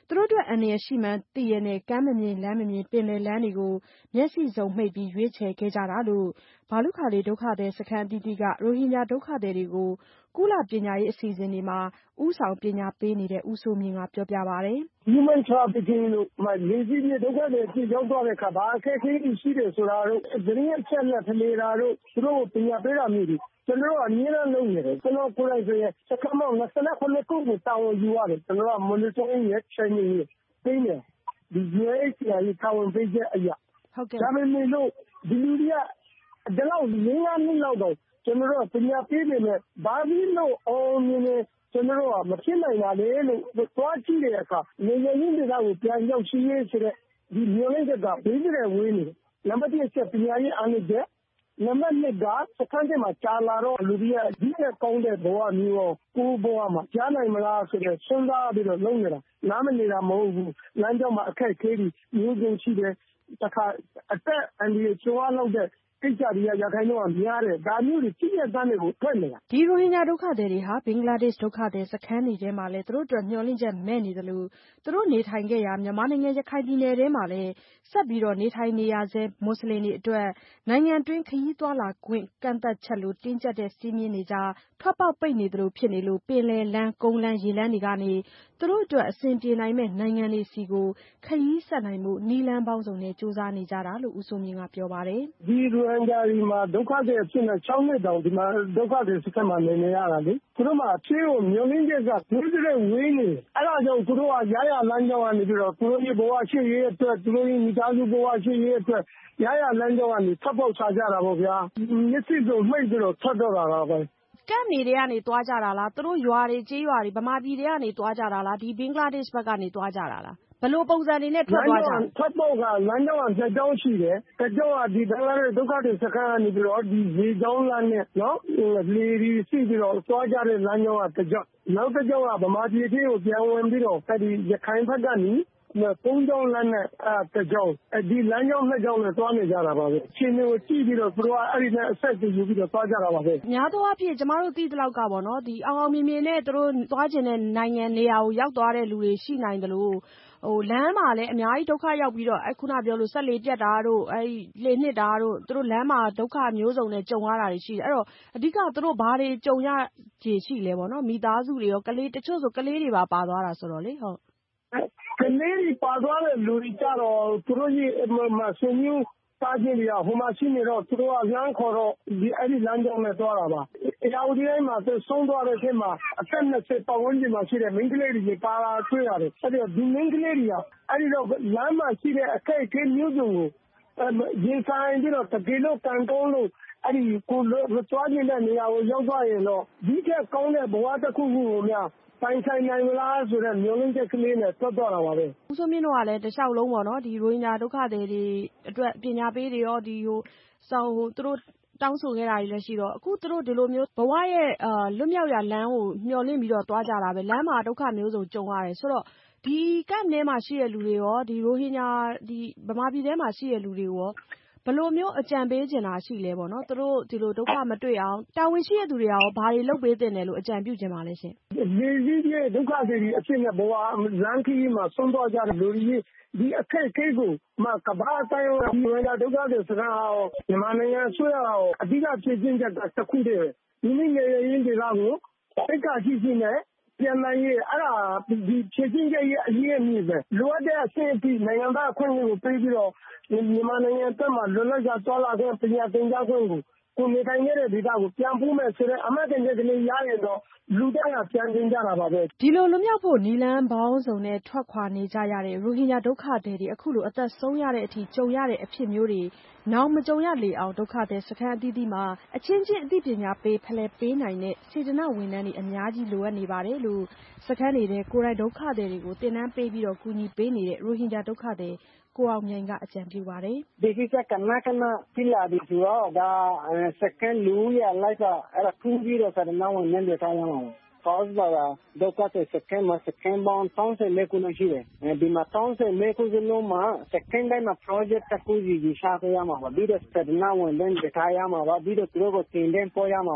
သူတို့အတွက်အန္တရာယ်ရှိမှန်းသိရတဲ့ကမ်းမမြင်လမ်းမမြင်ပင်လယ်လမ်းတွေကိုမျက်စိစုံမှိတ်ပြီးရွေးချယ်ခဲ့ကြတာလို့ဘာလုခါလီဒုက္ခသည်စခန်းအသီးသီးကရိုဟင်ဂျာဒုက္ခသည်တွေကိုကုလပညာရေးအစီအစဉ်တွေမှာဦးဆောင်ပညာပေးနေတဲ့ဦးစိုးမြင့်ကပြောပြပါတယ်။ Human trafficking လို့လေစီးပြေဒုက္ခသည်အဖြစ်ရောက်သွားတဲ့အခါဘာအခက်အခဲတွေရှိတယ်ဆိုတာတို့သတင်းအချက်အလက်ဖလှယ်တာတို့သူတို့ပညာပေးတာမျိုးတွေကျွန်တော်အမြဲတမ်းလုပ်နေတယ်ကျွန်တော်ကိုယ်တိုင်ဆိုရင်စက္ကန့်ပေါင်း၂၇ခုကိုတာဝန်ယူရတယ်ကျွန်တော်က monitoring ရဲ့ training ရဲ့ပေးတယ်ဒီ U N H C R ရဲ့တာဝန်ပေးချက်အရာဟုတ်ကဲ့ဒါပေမဲ့လို့ဒီလူတွေကဒီလောက်လေးငါးနှစ်လောက်တော့ကျွန်တော်တို့ပညာပေးနေတယ်ဘာဖြစ်လို့အောင်မြင်နေကျွန်တော်တို့ကမဖြစ်နိုင်ပါလေလို့သွားကြည့်တဲ့အခါနေရင်းဒေသကိုပြန်ရောက်ရှိရေးဆိုတဲ့ဒီမျိုးလေးကဘေးတဲ့ဝေးနေနံပါတ်တစ်ချက်ပညာရေးအားနည်းချက်နံပါတ်နှစ်ကစခန်းထဲမှာကြာလာတော့လူတွေကဒီနဲ့ကောင်းတဲ့ဘဝမျိုးကိုကိုယ်ဘဝမှာကြားနိုင်မလားဆိုတဲ့စဉ်းစားပြီးတော့လုံးနေတာနားမနေတာမဟုတ်ဘူးလမ်းကြောင်းမှာအခက်အခဲတွေမျိုးစုံရှိတယ်တခါအသက်အန္တရာယ်ကျော်လောက်တဲ့ကိစ္စတွေကရခိုင်တော့များတယ်ဒါမျိုးတွေဖြစ်ရတဲ့တွေကိုထွက်နေတာဒီရိုဟင်ဂျာဒုက္ခသည်တွေဟာဘင်္ဂလားဒေ့ရှ်ဒုက္ခသည်စခန်းတွေထဲမှာလည်းသူတို့အတွက်မျှော်လင့်ချက်မဲ့နေတယ်လို့သူတို့နေထိုင်ခဲ့ရာမြန်မာနိုင်ငံရခိုင်ပြည်နယ်ထဲမှာလည်းဆက်ပြီးတော့နေထိုင်နေရဆဲမွတ်စလင်တွေအတွက်နိုင်ငံတွင်းခရီးသွားလာခွင့်ကန့်သတ်ချက်လိုတင်းကျပ်တဲ့စည်းမျဉ်းတွေကြားထွက်ပေါက်ပိတ်နေတယ်လို့ဖြစ်နေလို့ပင်လယ်လမ်းကုန်းလမ်းရေလမ်းတွေကနေသူတို့အတွက်အဆင်ပြေနိုင်မဲ့နိုင်ငံတွေစီကိုခရီးဆက်နိုင်မှုနည်းလမ်းပေါင်းစုံနဲ့စူးစမ်းနေကြတာလို့ဦးစိုးမြင့်ကပြောပါတယ်ဒီရိုဟင်ဂျာတွေမှာဒုက္ခတွေအဖြစ်နဲ့၆နှစ်တောင်ဒီမှာဒုက္ခတွေစခန်းမှာနေနေရတာလေသူတို့မှာအဖြစ်ကိုမျောလင်းချက်ကဝေးတဲ့ဝေးနေအဲ့ဒါကြောင့်သူတို့ကရရလမ်းကြောင်းကနေပြီးတော့သူတို့ရဲ့ဘဝရှိရေးအတွက်သူတို့ရဲ့မိသားစုဘဝရှိရေးအတွက်ရရလမ်းကြောင်းကနေထပ်ပေါက်ချကြတာပေါ့ဗျာမျက်စိကိုမှိတ်ပြီးတော့ထွက်တော့တာပါပဲကပ်နေတွေကနေသွားကြတာလားသူတို့ရွာတွေကြေးရွာတွေဗမာပြည်တွေကနေသွားကြတာလားဒီဘင်္ဂလားဒေ့ရှ်ဘက်ကနေသွားကြတာလားဘယ်လိုပုံစံတွေနဲ့ထွက်သွားကြထွက်ပေါက်ကလမ်းကြောင်းကနှစ်ကြောင်းရှိတယ်တစ်ကြောင်းကဒီဘင်္ဂလားဒေ့ရှ်ဒုက္ခတွေစခန်းကနေပြီးတော့ဒီရေကြောင်းလမ်းနဲ့နော်လေဒီရှိပြီးတော့သွားကြတဲ့လမ်းကြောင်းကတစ်ကြောင်းနောက်တစ်ကြောင်းကဗမာပြည်ထဲကိုပြန်ဝင်ပြီးတော့အဲဒီရခိုင်ဘက်ကနေသုံးကြောင်းလမ်းနဲ့အဲတကြောင်းအဲဒီလမ်းကြောင်းနှစ်ကြောင်းနဲ့သွားနေကြတာပါပဲချင်းတွေကိုကြည့်ပြီးတော့သူတို့ကအဲ့ဒီနဲ့အဆက်ယူပြီးတော့သွားကြတာပါပဲများသောအားဖြင့်ကျမတို့သိသလောက်ကပေါ့နော်ဒီအောင်အောင်မြင်မြင်နဲ့သူတို့သွားကျင်တဲ့နိုင်ငံနေရာကိုရောက်သွားတဲ့လူတွေရှိနိုင်တယ်လို့ဟိုလမ်းမှာလည်းအများကြီးဒုက္ခရောက်ပြီးတော့အခုနပြောလို့ဆက်လေပြတ်တာတို့အဲဒီလေနှစ်တာတို့သူတို့လမ်းမှာဒုက္ခမျိုးစုံနဲ့ကြုံရတာတွေရှိတယ်အဲ့တော့အဓိကသူတို့ဘာတွေကြုံရကြရှိလဲပေါ့နော်မိသားစုတွေရောကလေးတချို့ဆိုကလေးတွေပါပါသွားတာဆိုတော့လေဟုတ်ကလေးတွေပါသွားတဲ့လူတွေကြတော့သူတို့ရဲ့ဆွေမျိုးသားချင်းတွေကဟိုမှာရှိနေတော့သူတို့ကလမ်းခေါ်တော့ဒီအဲ့ဒီလမ်းကြောင်းနဲ့သွားတာပါအရာဒီတိုင်းမှာသူဆုံးသွားတဲ့အချိန်မှာအသက်၂၀ပတ်ဝန်းကျင်မှာရှိတဲ့မိန်းကလေးတွေပါလာတွေ့ရတယ်အဲ့ဒီဒီမိန်းကလေးတွေကအဲ့ဒီတော့လမ်းမှာရှိတဲ့အခက်အခဲမျိုးစုံကိုရင်ဆိုင်ပြီးတော့တကယ်လို့ကန်ကောင်းလို့အဲ့ဒီကိုသွားနေတဲ့နေရာကိုရောက်သွားရင်တော့ဒီကကောင်းတဲ့ဘဝတစ်ခုခုကိုများပိုင်ဆိုင်နိုင်မလားဆိုတဲ့မျိုးလင်းချက်ကလေးနဲ့ထွက်သွားတာပါပဲဦးစိုးမြင့်တို့ကလည်းတခြားလုံးပေါ့နော်ဒီရိုဟင်ဂျာဒုက္ခသည်တွေအတွက်ပညာပေးတွေရောဒီဟိုစောင်းဟိုသူတို့တောင်းဆိုခဲ့တာတွေလည်းရှိတော့အခုသူတို့ဒီလိုမျိုးဘဝရဲ့အာလွတ်မြောက်ရာလမ်းကိုမျှော်လင့်ပြီးတော့သွားကြတာပဲလမ်းမှာဒုက္ခမျိုးစုံကြုံရတယ်ဆိုတော့ဒီကပ်ထဲမှာရှိတဲ့လူတွေရောဒီရိုဟင်ဂျာဒီဗမာပြည်ထဲမှာရှိတဲ့လူတွေရောဘယ်လိုမျိုးအကြံပေးချင်တာရှိလဲပေါ့နော်သူတို့ဒီလိုဒုက္ခမတွေ့အောင်တာဝန်ရှိတဲ့သူတွေရောဘာတွေလုပ်ပေးသင့်တယ်လို့အကြံပြုချင်ပါလဲရှင်လေကြီးရဲ့ဒုက္ခတွေအဖြစ်နဲ့ဘဝလမ်းခီးမှာဆုံးသွားကြတဲ့လူတွေဒီအခက်အခဲကိုမှကဘာအတိုင်းဒီဝေဒဒုက္ခတွေစကားအောင်မြန်မာနိုင်ငံဆွေးရအောင်အဓိကဖြည့်ချင်းချက်ကတစ်ခုတည်းပဲဒီနေ့ရင်းဒေသကိုစိတ်ကကြည့်ချင်းနဲ့ပြန်နိုင်ရေးအဲ့ဒါဒီဖြည့်ချင်းချက်ရဲ့အရေးအမြစ်ပဲလိုအပ်တဲ့အဆင့်အထိနိုင်ငံသားအခွင့်အရေးကိုပေးပြီးတော့မြန်မာနိုင်ငံအတွက်မှာလွတ်လပ်စွာသွားလာခွင့်ပညာသင်ကြားခွင့်ကိုကိုနေထိုင်နေတဲ့ဒေသကိုပြန်ပို့မယ်ဆိုတဲ့အမှတ်တရကလေးရရင်တော့လူတိုင်းကပြန်တင်ကြတာပါပဲဒီလိုလွတ်မြောက်ဖို့နီလန်းပေါင်းစုံနဲ့ထွက်ခွာနေကြရတဲ့ရိုဟင်ဂျာဒုက္ခသည်တွေအခုလိုအသက်ဆုံးရတဲ့အထိကြုံရတဲ့အဖြစ်မျိုးတွေနောင်မကြုံရလေအောင်ဒုက္ခသည်စခန်းအသီးသီးမှာအချင်းချင်းအသိပညာပေးဖလှယ်ပေးနိုင်တဲ့စေတနာ့ဝန်ထမ်းတွေအများကြီးလိုအပ်နေပါတယ်လို့စခန်းနေတဲ့ကိုယ်တိုင်ဒုက္ခသည်တွေကိုသင်တန်းပေးပြီးတော့ကူညီပေးနေတဲ့ရိုဟင်ဂျာဒုက္ခသည်ကိုအောင်မြိုင်ကအကြံပြုပါတယ်ဒီကိစ္စကနကနပြလာပြီးတော့ဒါစကန်လူရလိုက်ကအဲ့ဒါခုပြီးတော့စတဲ့နောက်ဝင်နေတိုင်းအောင်ကောင်းပါလားဒုက္ခတဲ့စကန်မှာစကန်ဘောင်းတောင်းတဲ့လေကုလို့ရှိတယ်ဒီမှာတောင်းတဲ့လေကုလုံးမှာစကန်တိုင်းမှာ project တစ်ခုကြီးရှာပေးရမှာပါပြီးတော့စတဲ့နောက်ဝင်နေတိုင်းရမှာပါပြီးတော့သူတို့ကိုတင်တဲ့ပေါ်ရမှာပါ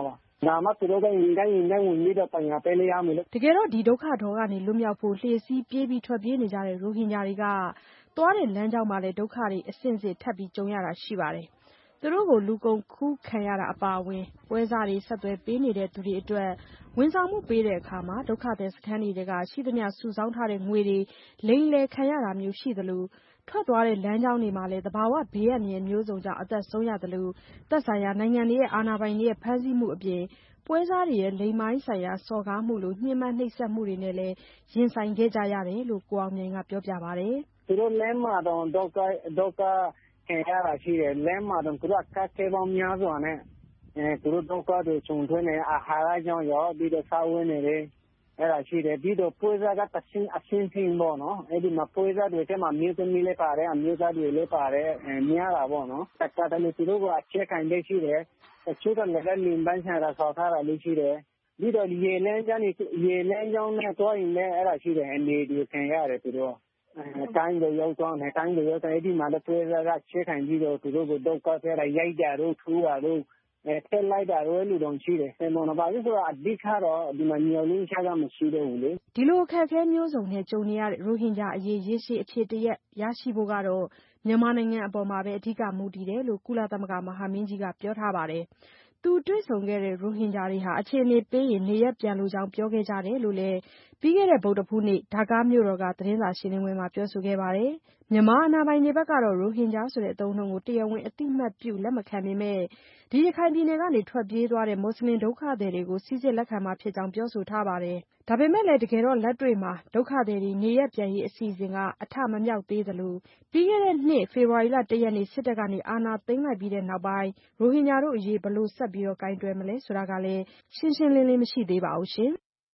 ဒါမှသူတို့ကရင်တိုင်းရင်တိုင်းဝင်ပြီးတော့ပညာပေးလို့ရမယ်လို့တကယ်တော့ဒီဒုက္ခဒေါကနေလွတ်မြောက်ဖို့လှည့်စည်းပြေးပြီးထွက်ပြေးနေကြတဲ့ရိုဟင်ဂျာတွေကသွားတဲ့လမ်းကြောင်းမှာလည်းဒုက္ခတွေအဆင့်ဆင့်ထပ်ပြီးကြုံရတာရှိပါတယ်။သူတို့ကိုလူကုန်ကူးခံရတာအပါအဝင်ပွဲစားတွေဆက်သွယ်ပေးနေတဲ့သူတွေအတွက်ဝန်ဆောင်မှုပေးတဲ့အခါမှာဒုက္ခသည်စခန်းတွေကရှိသမျှစုဆောင်းထားတဲ့ငွေတွေလိမ်လည်ခံရတာမျိုးရှိသလိုထွက်သွားတဲ့လမ်းကြောင်းတွေမှာလည်းသဘာဝဘေးအန္တရာယ်မျိုးစုံကြောင့်အသက်ဆုံးရသလိုသက်ဆိုင်ရာနိုင်ငံတွေရဲ့အာဏာပိုင်တွေရဲ့ဖမ်းဆီးမှုအပြင်ပွဲစားတွေရဲ့လိမ်မိုင်းဆိုင်ရာစော်ကားမှုလိုညှဉ်းပန်းနှိပ်စက်မှုတွေနဲ့လည်းရင်ဆိုင်ခဲ့ကြရတယ်လို့ကိုအောင်မြိုင်ကပြောပြပါတယ်။သူတို့လမ်းမှာတော့ဒုက္ခဒုက္ခခံရတာရှိတယ်လမ်းမှာတော့သူတို့ကတ်ခဲပေါင်းများစွာနဲ့အဲသူတို့ဒုက္ခတွေခြုံထွေးနေအာဟာရကြောင့်ရောပြီးတော့စားဝတ်နေတယ်အဲ့ဒါရှိတယ်ပြီးတော့ပွဲစားကတဆင်းအဆင်းဆင်းပေါ့နော်အဲ့ဒီမှာပွဲစားတွေထဲမှာမြို့သမီးလေးပါတယ်အမျိုးသားတွေလည်းပါတယ်အဲများတာပေါ့နော်တက္ကသိုလ်သူတို့ကအချက်ခံလေးရှိတယ်တချို့ကလည်းလင်းပန်းချတာဆောက်ထားတာလေးရှိတယ်ပြီးတော့ရေလမ်းကြောင်းရေလမ်းကြောင်းနဲ့တွားရင်လည်းအဲ့ဒါရှိတယ်အနေဒီခံရတယ်သူတို့အဲတိုင်းတွေရောက်သွားတယ်တိုင်းတွေရောက်တဲ့ဒီမှာလည်းပွဲစားကချက်ခံပြီးတော့သူတို့ကိုဒုက္ခထဲရိုက်ကြတော့ထူတာတော့အဲထက်လိုက်တာတော့လူတော်ရှိတယ်ဆယ်မော်နပါလို့ဆိုတာအဓိကတော့ဒီမှာညော်လင်းချကမရှိတော့ဘူးလေဒီလိုအခက်အခဲမျိုးစုံနဲ့ကြုံနေရတဲ့ရိုဟင်ဂျာအရေးရေရှည်အဖြစ်တရက်ရရှိဖို့ကတော့မြန်မာနိုင်ငံအပေါ်မှာပဲအဓိကမူတည်တယ်လို့ကုလသမဂ္ဂမဟာမင်းကြီးကပြောထားပါတယ်သူတွေ့ဆုံခဲ့တဲ့ရိုဟင်ဂျာတွေဟာအခြေအနေပေးရင်နေရက်ပြန်လို့ကြောင်းပြောခဲ့ကြတယ်လို့လည်းပြီးခဲ့တဲ့ဗုဒ္ဓဖူးနေ့ဒါကာမြို့တော်ကသတင်းစာရှင်းလင်းပွဲမှာပြောဆိုခဲ့ပါတယ်မြန်မာအာဏာပိုင်တွေဘက်ကတော့ရိုဟင်ဂျာဆိုတဲ့အသုံးအနှုန်းကိုတရားဝင်အသိမှတ်ပြုလက်မခံပေမဲ့ဒီရခိုင်ပြည်နယ်ကနေထွက်ပြေးသွားတဲ့မွတ်စလင်ဒုက္ခသည်တွေကိုစီစစ်လက်ခံမှာဖြစ်ကြောင်းပြောဆိုထားပါတယ်ဒါပေမဲ့လည်းတကယ်တော့လက်တွေ့မှာဒုက္ခသည်တွေနေရက်ပြန်ရေးအစီအစဉ်ကအထမမြောက်သေးသလိုပြီးခဲ့တဲ့နှစ်ဖေဖော်ဝါရီလတရက်နေ့စစ်တပ်ကနေအာဏာသိမ်းလိုက်ပြီးတဲ့နောက်ပိုင်းရိုဟင်ဂျာတို့အရေးဘယ်လိုဆက်ပြီးတော့ကင်တွယ်မလဲဆိုတာကလည်းရှင်းရှင်းလင်းလင်းမရှိသေးပါဘူးရှင်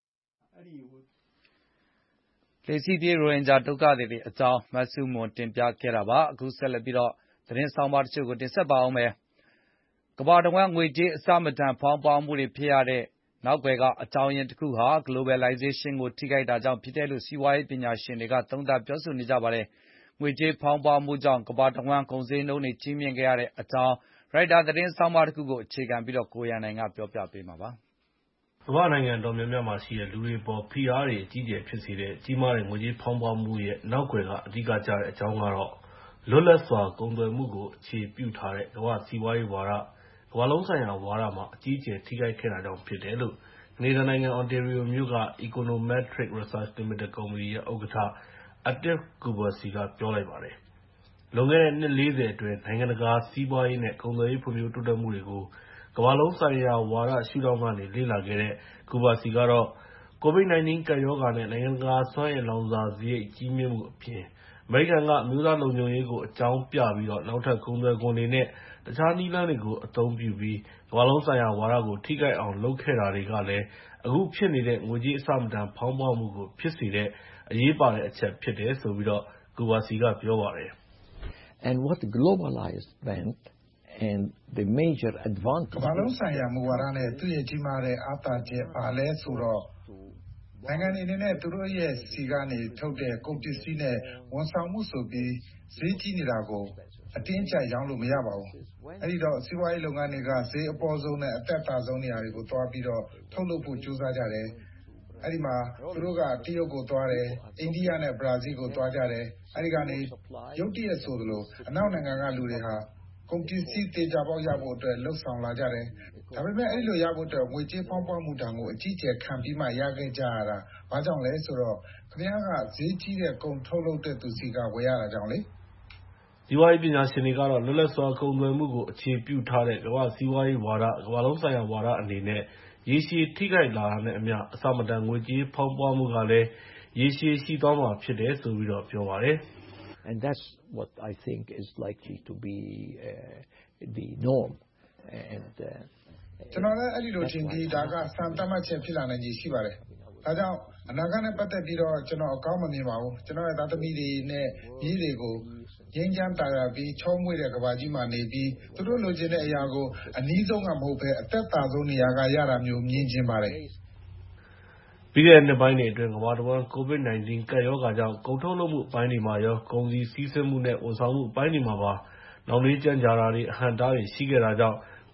လှည့်စည်းပြေးရိုဟင်ဂျာဒုက္ခသည်တွေအကြောင်းမဆုမွန်တင်ပြခဲ့တာပါအခုဆက်လက်ပြီးတော့သတင်းဆောင်ပါတချို့ကိုတင်ဆက်ပါအောင်မယ်ကမ္ဘာတဝန်းငွေကြေးအစမတန်ဖောင်းပွားမှုတွေဖြစ်ရတဲ့နောက်ွယ်ကအကြောင်းရင်းတစ်ခုဟာ Globalization ကိုထိခိုက်တာကြောင့်ဖြစ်တယ်လို့စီးပွားရေးပညာရှင်တွေကသုံးသပ်ပြောဆိုနေကြပါတယ်ငွေကြေးဖောင်းပွားမှုကြောင့်ကမ္ဘာတဝန်းကုန်စည်နှုန်းတွေကြီးမြင့်ခဲ့ရတဲ့အကြောင်းရိုက်တာသတင်းဆောင်းပါးတစ်ခုကိုအခြေခံပြီးတော့ကိုရန်နိုင်ကပြောပြပေးမှာပါကမ္ဘာနိုင်ငံတော်များများမှာရှိတဲ့လူတွေပေါ်ဖိအားတွေအကြီးအကျယ်ဖြစ်စေတဲ့ကြီးမားတဲ့ငွေကြေးဖောင်းပွားမှုရဲ့နောက်ွယ်ကအဓိကကျတဲ့အကြောင်းကတော့လွတ်လပ်စွာကုန်သွယ်မှုကိုအခြေပြုထားတဲ့ကမ္ဘာစီးပွားရေးဝါဒကမ္ဘာလုံးဆိုင်ရာဝါဒမှာအကြီးအကျယ်ထိခိုက်ခဲ့တာကြောင့်ဖြစ်တယ်လို့ကနေဒါနိုင်ငံ Ontario မြို့က Econometric Research Limited ကုမ္ပဏီရဲ့ဥက္ကဋ္ဌ Atif Kubarsi ကပြောလိုက်ပါတယ်။လွန်ခဲ့တဲ့နှစ်လေးဆယ်အတွင်းနိုင်ငံတကာစီးပွားရေးနဲ့ကုန်သွယ်ရေးဖွံ့ဖြိုးတိုးတက်မှုတွေကိုကမ္ဘာလုံးဆိုင်ရာဝါဒရှုထောင့်ကနေလေ့လာခဲ့တဲ့ Kubarsi ကတော့ ကိုဗစ် ၁၉ ကပ်ရောဂါနဲ့နိုင်ငံတကာစွမ်းအင်လောင်စာစရိတ်ကြီးမြင့်မှုအပြင်အမေရိကန်ကအမျိုးသားလုံခြုံရေးကိုအကြောင်းပြပြီးတော့နောက်ထပ်ကုန်သွယ်ခွန်တွေနဲ့တခြားနည်းလမ်းတွေကိုအသုံးပြုပြီးကမ္ဘာလုံးဆိုင်ရာဝါဒကိုထိခိုက်အောင်လုပ်ခဲ့တာတွေကလည်းအခုဖြစ်နေတဲ့ငွေကြေးအဆမတန်ဖောင်းပွားမှုကိုဖြစ်စေတဲ့အရေးပါတဲ့အချက်ဖြစ်တယ်ဆိုပြီးတော့ Kubarsi ကပြောပါတယ်။ And what globalized meant and the major advantage ကမ္ဘာလုံးဆိုင်ရာမူဝါဒနဲ့သူ့ရဲ့ကြီးမားတဲ့အားသာချက်ပါလဲဆိုတော့နိုင်ငံတွေအနေနဲ့သူတို့ရဲ့စီကနေထုတ်တဲ့ကုန်ပစ္စည်းနဲ့ဝန်ဆောင်မှုဆိုပြီးဈေးကြီးနေတာကိုအတင်းကျပ်ရောင်းလို့မရပါဘူး။အဲဒီတော့စီးပွားရေးလုပ်ငန်းတွေကဈေးအပေါ်ဆုံးနဲ့အသက်သာဆုံးနေရာတွေကိုသွားပြီးတော့ထုတ်လုပ်ဖို့ကြိုးစားကြတယ်။အဲဒီမှာသူတို့ကတရုတ်ကိုသွားတယ်၊အိန္ဒိယနဲ့ဘရာဇီးကိုသွားကြတယ်။အဲဒီကနေရုတ်တရက်ဆိုသလိုအနောက်နိုင်ငံကလူတွေဟာကုန်ပစ္စည်းသေချာပေါက်ရဖို့အတွက်လှုပ်ဆောင်လာကြတယ်။ဒါပေမဲ့အဲဒီလိုရဖို့အတွက်ငွေကြေးဖောင်းပွမှုတန်ကိုအကြီးကျယ်ခံပြီးမှရခဲ့ကြရတာ။ဘာကြောင့်လဲဆိုတော့ခင်ဗျားကဈေးကြီးတဲ့ကုန်ထုတ်လုပ်တဲ့သူစီကဝယ်ရတာကြောင့်လေ။စီးပွားရေးပညာရှင်တွေကတော့လွတ်လပ်စွာကုန်သွယ်မှုကိုအခြေပြုထားတဲ့ကမ္ဘာစီးပွားရေးဝါဒကမ္ဘာလုံးဆိုင်ရာဝါဒအနေနဲ့ရေရှည်ထိခိုက်လာတာနဲ့အမျှအဆမတန်ငွေကြေးဖောင်းပွားမှုကလည်းရေရှည်ရှိသွားမှာဖြစ်တယ်ဆိုပြီးတော့ပြောပါတယ်။ And that's what I think is likely to be uh, the norm and uh, ကျွန်တော်လည်းအဲ့ဒီလိုထင်ပြီးဒါကစံတတ်မှတ်ချက်ဖြစ်လာနိုင်ကြီးရှိပါတယ်။ဒါကြောင့်အနာဂတ်နဲ့ပတ်သက်ပြီးတော့ကျွန်တော်အကောင်းမမြင်ပါဘူး။ကျွန်တော်ရဲ့သားသမီးတွေနဲ့ညီတွေကိုငြိမ်းချမ်းသာယာပြီးချောမွေ့တဲ့ကဘာကြီးမှာနေပြီးသူတို့လိုချင်တဲ့အရာကိုအနည်းဆုံးကမဟုတ်ပဲအသက်သာဆုံးနေရာကရတာမျိုးမြင်ချင်ပါတယ်။ပြီးခဲ့တဲ့နှစ်ပိုင်းတွေအတွင်းကမ္ဘာတဝန်းကိုဗစ် ၁၉ ကပ်ရောဂါကြောင့်ကုန်ထုတ်လုပ်မှုအပိုင်းတွေမှာရောကုန်စည်စီးဆင်းမှုနဲ့ဝန်ဆောင်မှုအပိုင်းတွေမှာပါနှောင့်နှေးကြန့်ကြာတာတွေအဟန့်အတားတွေရှိခဲ့တာကြောင့်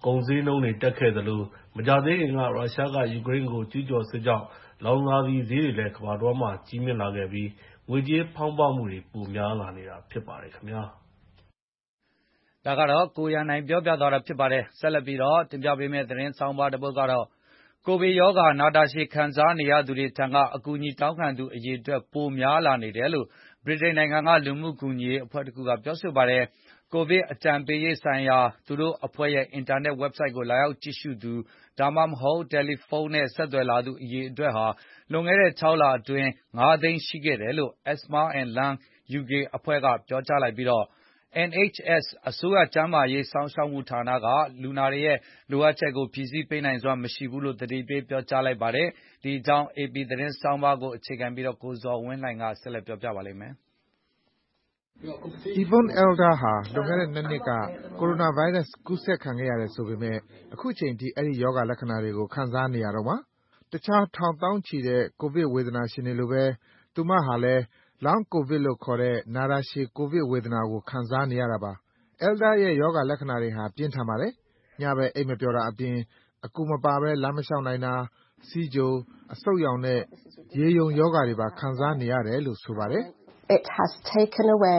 ကုန်ဈေးနှုန်းတွေတက်ခဲ့သလိုမကြာသေးခင်ကရုရှားကယူကရိန်းကိုကျူးကျော်စစ်ကြောင့်လောင်စာဆီဈေးတွေလည်းကမ္ဘာတဝန်းမှာကြီးမြင့်လာခဲ့ပြီးငွေကြေးဖောင်းပွမှုတွေပိုများလာနေတာဖြစ်ပါတယ်ခင်ဗျာဒါကတော့ကိုရန်နိုင်ပြောပြသွားတာဖြစ်ပါတယ်ဆက်လက်ပြီးတော့တင်ပြပေးမယ့်သတင်းဆောင်ပါတစ်ပုဒ်ကတော့ကိုဗစ်ရောဂါနာတာရှည်ခံစားနေရသူတွေထံကအကူအညီတောင်းခံသူအရေအတွက်ပိုများလာနေတယ်လို့ဗြိတိန်နိုင်ငံကလူမှုကူညီရေးအဖွဲ့တစ်ခုကပြောဆိုပါတယ်ကိုဗစ်အကြံပေးရေးဆိုင်ရာသူတို့အဖွဲ့ရဲ့အင်တာနက် website ကိုလာရောက်ကြည့်ရှုသူဒါမှမဟုတ်တယ်လီဖုန်းနဲ့ဆက်သွယ်လာသူအရေအတွက်ဟာလွန်ခဲ့တဲ့ခြောက်လအတွင်းငါးသိန်းရှိခဲ့တယ်လို့ Asthma and Lung ယူ ကေ အဖွဲ့ကပြောကြားလိုက်ပြီးတော့ အန် အိတ်ချ် အက်စ် အစိုးရကျန်းမာရေးစောင့်ရှောက်မှုဌာနကလူနာတွေရဲ့လိုအပ်ချက်ကိုဖြည့်ဆည်းပေးနိုင်စွမ်းမရှိဘူးလို့သတိပေးပြောကြားလိုက်ပါတယ်ဒီအကြောင်း အေပီ သတင်းဆောင်းပါးကိုအခြေခံပြီးကိုဇော်ဝင်းလှိုင်ကဆက်လက်ပြောပြပါလိမ့်မယ် Yvonne Elder ဟာလွန်ခဲ့တဲ့နှစ်နှစ်ကကိုရိုနာဗိုင်းရပ်စ်ကူးစက်ခံခဲ့ရတယ်ဆိုပေမဲ့အခုချိန်ထိအဲဒီရောဂါလက္ခဏာတွေကိုခံစားနေရတော့မှာတခြားထောင်သောင်းချီတဲ့ကိုဗစ်ဝေဒနာရှင်တွေလိုပဲသူမဟာလည်း Long COVID လို့ခေါ်တဲ့နာတာရှည်ကိုဗစ်ဝေဒနာကိုခံစားနေရတာပါ Elder ရဲ့ရောဂါလက္ခဏာတွေဟာပြင်းထန်ပါတယ်ညဘက်အိပ်မပျော်တာအပြင်အကူမပါဘဲလမ်းမလျှောက်နိုင်တာဆီးချိုအဆုတ်ရောင်နဲ့ရေယုံရောဂါတွေပါခံစားနေရတယ်လို့ဆိုပါတယ် It has taken away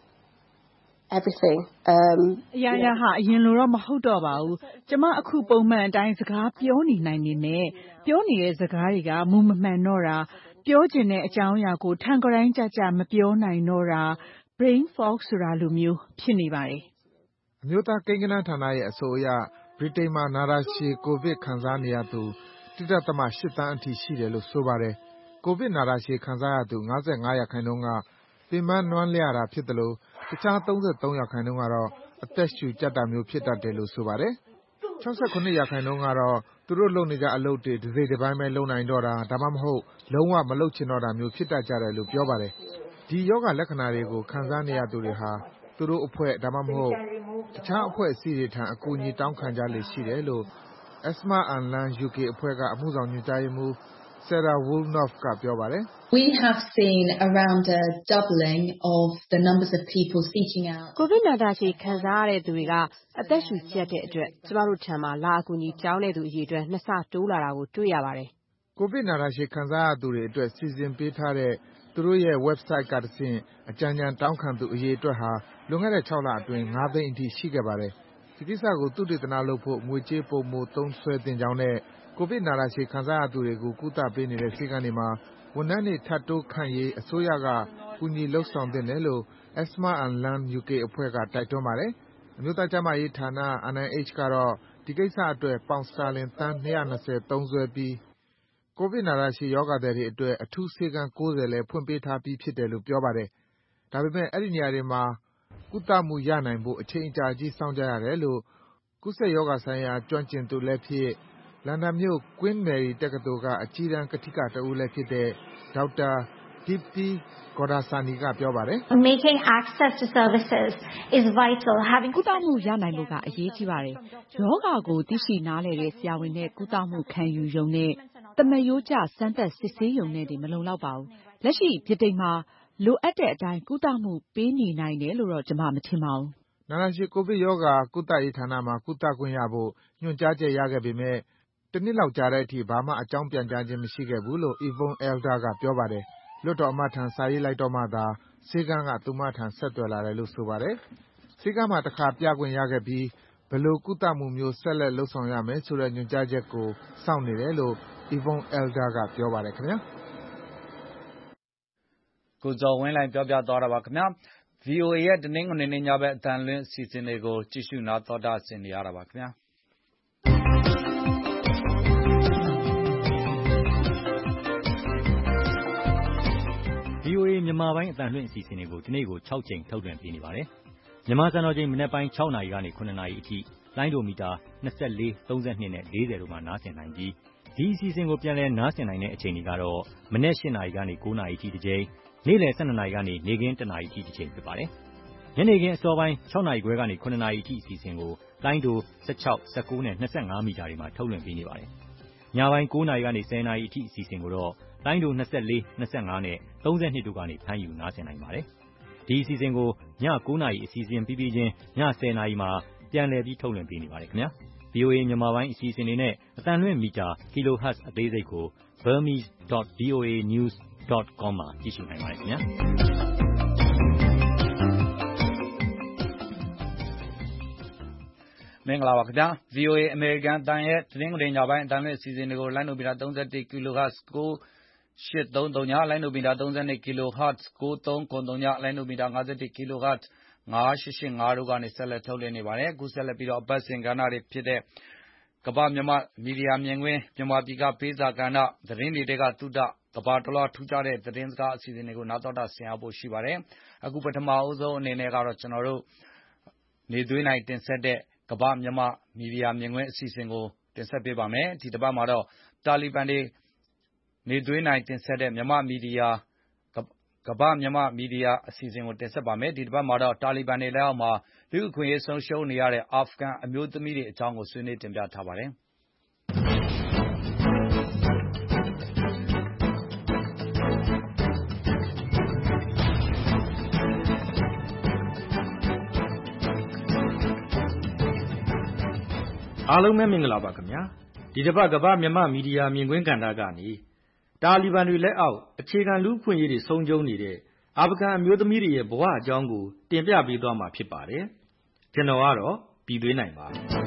everything um အရာရာဟာအရင်လိုတော့မဟုတ်တော့ပါဘူးကျမအခုပုံမှန်အတိုင်းစကားပြောနေနိုင်နေမယ်ပြောနေတဲ့စကားတွေကမူမမှန်တော့တာပြောချင်တဲ့အကြောင်းအရာကိုထန်ကတိုင်းကြကြမပြောနိုင်တော့တာ brain fog ဆိုတာလိုမျိုးဖြစ်နေပါတယ်အမျိုးသားကိန်းဂဏန်းဌာနရဲ့အဆိုအရဗြိတိန်မှာနာတာရှည်ကိုဗစ်ခံစားနေရသူ တစ်ဒသမ ရှစ် သန်းအထိရှိတယ်လို့ဆိုပါတယ်ကိုဗစ်နာတာရှည်ခံစားရသူ ငါးဆယ့်ငါးရာခိုင်နှုန်းကပင်ပန်းနွမ်းလျတာဖြစ်တယ်လို့တခြား သုံးဆယ့်သုံးရာခိုင်နှုန်းကတော့အသက်ရှူကြပ်တာမျိုးဖြစ်တတ်တယ်လို့ဆိုပါတယ်၆ဆယ့်ခုနစ်ရာခိုင်နှုန်းကတော့သူတို့လုပ်နေကြအလုပ်တွေတစ်စိတ်တစ်ပိုင်းပဲလုပ်နိုင်တော့တာဒါမှမဟုတ်လုံးဝမလုပ်ချင်တော့တာမျိုးဖြစ်တတ်ကြတယ်လို့ပြောပါတယ်ဒီယောဂလက္ခဏာတွေကိုခံစားနေရသူတွေဟာသူတို့အဖွဲ့ဒါမှမဟုတ်တခြားအဖွဲ့အစည်းတွေထံအကူအညီတောင်းခံကြလေရှိတယ်လို့ Asthma and Lung ယူ ကေ အဖွဲ့ကအမှုဆောင်ညွှန်ကြားရေးမှူး Sarah Woolnough ကပြောပါတယ် We have seen around a doubling of the numbers of people seeking out ကိုဗစ်နာတာရှည်ခံစားရတဲ့သူတွေကအသက်ရှူကျပ်တဲ့အတွက်ကျမတို့ထံမှာလာအကူအညီတောင်းတဲ့သူအရေအတွက်နှစ်ဆတိုးလာတာကိုတွေ့ရပါတယ်ကိုဗစ်နာတာရှည်ခံစားရသူတွေအတွက်စီစဉ်ပေးထားတဲ့သူတို့ရဲ့ website ကတဆင့်အကြံဉာဏ်တောင်းခံသူအရေအတွက်ဟာလွန်ခဲ့တဲ့ခြောက်လအတွင်းငါးသိန်းအထိရှိခဲ့ပါတယ်ဒီကိစ္စကိုသုတေသနလုပ်ဖို့ငွေကြေးပိုမိုသုံးစွဲသင့်ကြောင်းနဲ့ကိုဗစ်နာတာရှည်ခံစားရသူတွေကိုကုသပေးနေတဲ့ဆေးခန်းတွေမှာဝန်ထမ်းတွေထပ်တိုးခန့်ရေးအစိုးရကကူညီလုပ်ဆောင်သင့်တယ်လို့ Asthma and Lung ယူ ကေ အဖွဲ့ကတိုက်တွန်းပါတယ်အမျိုးသားကျန်းမာရေးဌာန အန် အိုင် အိတ်ချ် ကတော့ဒီကိစ္စအတွက်ပေါင်စတာလင်သန်း၂၂၀သုံးစွဲပြီးကိုဗစ်နာတာရှည်ရောဂါသည်တွေအတွက်အထူးဆေးခန်းကိုးဆယ်လည်းဖွင့်ပေးထားပြီးဖြစ်တယ်လို့ပြောပါတယ်ဒါပေမဲ့အဲဒီနေရာတွေမှာကုသမှုရနိုင်ဖို့အချိန်အကြာကြီးစောင့်ကြရတယ်လို့ကူးစက်ရောဂါဆိုင်ရာကျွမ်းကျင်သူလည်းဖြစ်လန်ဒန်မြို့ Queen Mary တက္ကသိုလ်ကအကြီးတန်းကထိကတဦးလည်းဖြစ်တဲ့ဒေါက်တာ Deepti Godasani ကပြောပါတယ် Making access to services is vital having ကုသမှုရနိုင်ဖို့ကအရေးကြီးပါတယ်ယောဂါကိုသိရှိနားလည်တဲ့ဆရာဝန်နဲ့ကုသမှုခံယူရုံနဲ့တမယိုးကျစမ်းသပ်စစ်ဆေးရုံနဲ့တည်းမလုံလောက်ပါဘူးလက်ရှိဗြိတိန်မှာလိုအပ်တဲ့အတိုင်းကုသမှုပေးနေနိုင်တယ်လို့တော့ကျွန်မမထင်ပါဘူးနာတာရှည်ကိုဗစ်ရောဂါကုသရေးဌာနမှာကုသခွင့်ရဖို့ညွှန်ကြားချက်ရခဲ့ပေမဲ့တနှစ်လောက်ကြာတဲ့အထိဘာမှအကြောင်းပြန်ကြားခြင်းမရှိခဲ့ဘူးလို့ Yvonne Elder ကပြောပါတယ်လွှတ်တော်အမတ်ထံစာရေးလိုက်တော့မှသာဆေးခန်းကသူမထံဆက်သွယ်လာတယ်လို့ဆိုပါတယ်ဆေးခန်းမှာတစ်ခါပြခွင့်ရခဲ့ပြီးဘယ်လိုကုသမှုမျိုးဆက်လက်လုပ်ဆောင်ရမယ်ဆိုတဲ့ညွှန်ကြားချက်ကိုစောင့်နေတယ်လို့ Yvonne Elder ကပြောပါတယ်ခင်ဗျာကိုဇော်ဝင်းလှိုင်ပြောပြသွားတာပါခင်ဗျာ ဗွီအိုအေ ရဲ့တနင်္ဂနွေနေ့ညဘက်အသံလွှင့်အစီအစဉ်တွေကိုကြည့်ရှုနားတော်တာဆင်နေရတာပါခင်ဗျာဗွီအိုအေမြန်မာပိုင်းအသံလွှင့်အစီအစဉ်တွေကိုဒီနေ့ကို၆ကြိမ်ထုတ်လွှင့်ပေးနေပါတယ်မြန်မာစံတော်ချိန်မနက်ပိုင်း၆နာရီကနေ၇နာရီအထိလိုင်းဒိုမီတာ၂၄ ၃၂နဲ့၄၀တို့မှာနားဆင်နိုင်ပြီးဒီအစီအစဉ်ကိုပြန်လည်နားဆင်နိုင်တဲ့အချိန်တွေကတော့မနက်၈နာရီကနေ၉နာရီအထိတစ်ကြိမ်နေ့လယ်၁၂နာရီကနေနေ့ခင်း၁နာရီအထိတစ်ချိန်ဖြစ်ပါတယ်ညနေခင်းအစောပိုင်း၆နာရီခွဲကနေ၇နာရီအထိအစီအစဉ်ကိုလိုင်းဒို၁၆ ၁၉နဲ့၂၅မီတာတွေမှာထုတ်လွှင့်ပေးနေပါတယ်ညပိုင်း၉နာရီကနေ၁၀နာရီအထိအစီအစဉ်ကိုတော့လိုင်းဒို၂၄ ၂၅နဲ့၃၂တို့ကနေဖမ်းယူနားဆင်နိုင်ပါတယ်ဒီအစီအစဉ်ကိုည၉နာရီအစီအစဉ်ပြီးပြီးချင်းည၁၀နာရီမှာပြန်လည်ပြီးထုတ်လွှင့်ပေးနေပါတယ်ခင်ဗျာဗွီအိုအေ မြန်မာပိုင်းအစီအစဉ်တွေနဲ့အသံလွှင့်မီတာ kilohertz အသေးစိတ်ကို burmese dot voa news dot com မှာကြည့်ရှုနိုင်ပါတယ်ခင်ဗျာမင်္ဂလာပါခင်ဗျာ ဗွီအိုအေ အမေရိကန်အသံရဲ့သတင်းကြေညာပိုင်းအသံလွှင့်အစီအစဉ်တွေကိုလိုင်းနိုမီတာသုံး၁၁ kilohertz ကိုရှစ်သုံးသုံးညလိုင်းနိုမီတာသုံး၂ kilohertz ကိုသုံးခုနစ်သုံးညလိုင်းနိုမီတာ၅၁ kilohertz ငါးရှစ်ရှစ်ငါးတို့ကနေဆက်လက်ထုတ်လွှင့်နေပါတယ်အခုဆက်လက်ပြီးတော့အပတ်စဉ်ကဏ္ဍတွေဖြစ်တဲ့ကမ္ဘာမြန်မာမီဒီယာမြင်ကွင်းမြန်မာပြည်ကပေးစာကဏ္ဍသတင်းတွေကသုတကမ္ဘာတလွှားထူးခြားတဲ့သတင်းစကားအစီအစဉ်တွေကိုနားတော်တာဆင်အားဖို့ရှိပါတယ်အခုပထမအဆုံးအနေနဲ့ကတော့ကျွန်တော်တို့နေသွေးနိုင်တင်ဆက်တဲ့ကမ္ဘာမြန်မာမီဒီယာမြင်ကွင်းအစီအစဉ်ကိုတင်ဆက်ပေးပါမယ်ဒီတစ်ပတ်မှာတော့တာလီဘန်တွေနေသွေးနိုင်တင်ဆက်တဲ့မြန်မာမီဒီယာကမ္ဘာမြန်မာမီဒီယာအစီအစဉ်ကိုတင်ဆက်ပါမယ်ဒီတစ်ပတ်မှာတော့တာလီဘန်တွေလက်အောက်မှာလူ့အခွင့်အရေးဆုံးရှုံးနေရတဲ့အာဖဂန်အမျိုးသမီးတွေအကြောင်းကိုဆွေးနွေးတင်ပြထားပါတယ်အားလုံးပဲမင်္ဂလာပါခင်ဗျာဒီတစ်ပတ်ကမ္ဘာမြန်မာမီဒီယာမြင်ကွင်းကဏ္ဍကနေတာလီဘန်တွေလက်အောက်အခြေခံလူ့အခွင့်အရေးတွေဆုံးရှုံးနေတဲ့အာဖဂန်အမျိုးသမီးတွေရဲ့ဘဝအကြောင်းကိုတင်ပြပေးသွားမှာဖြစ်ပါတယ်ကျွန်တော်ကတော့ပြည်သွေးနိုင်ပါ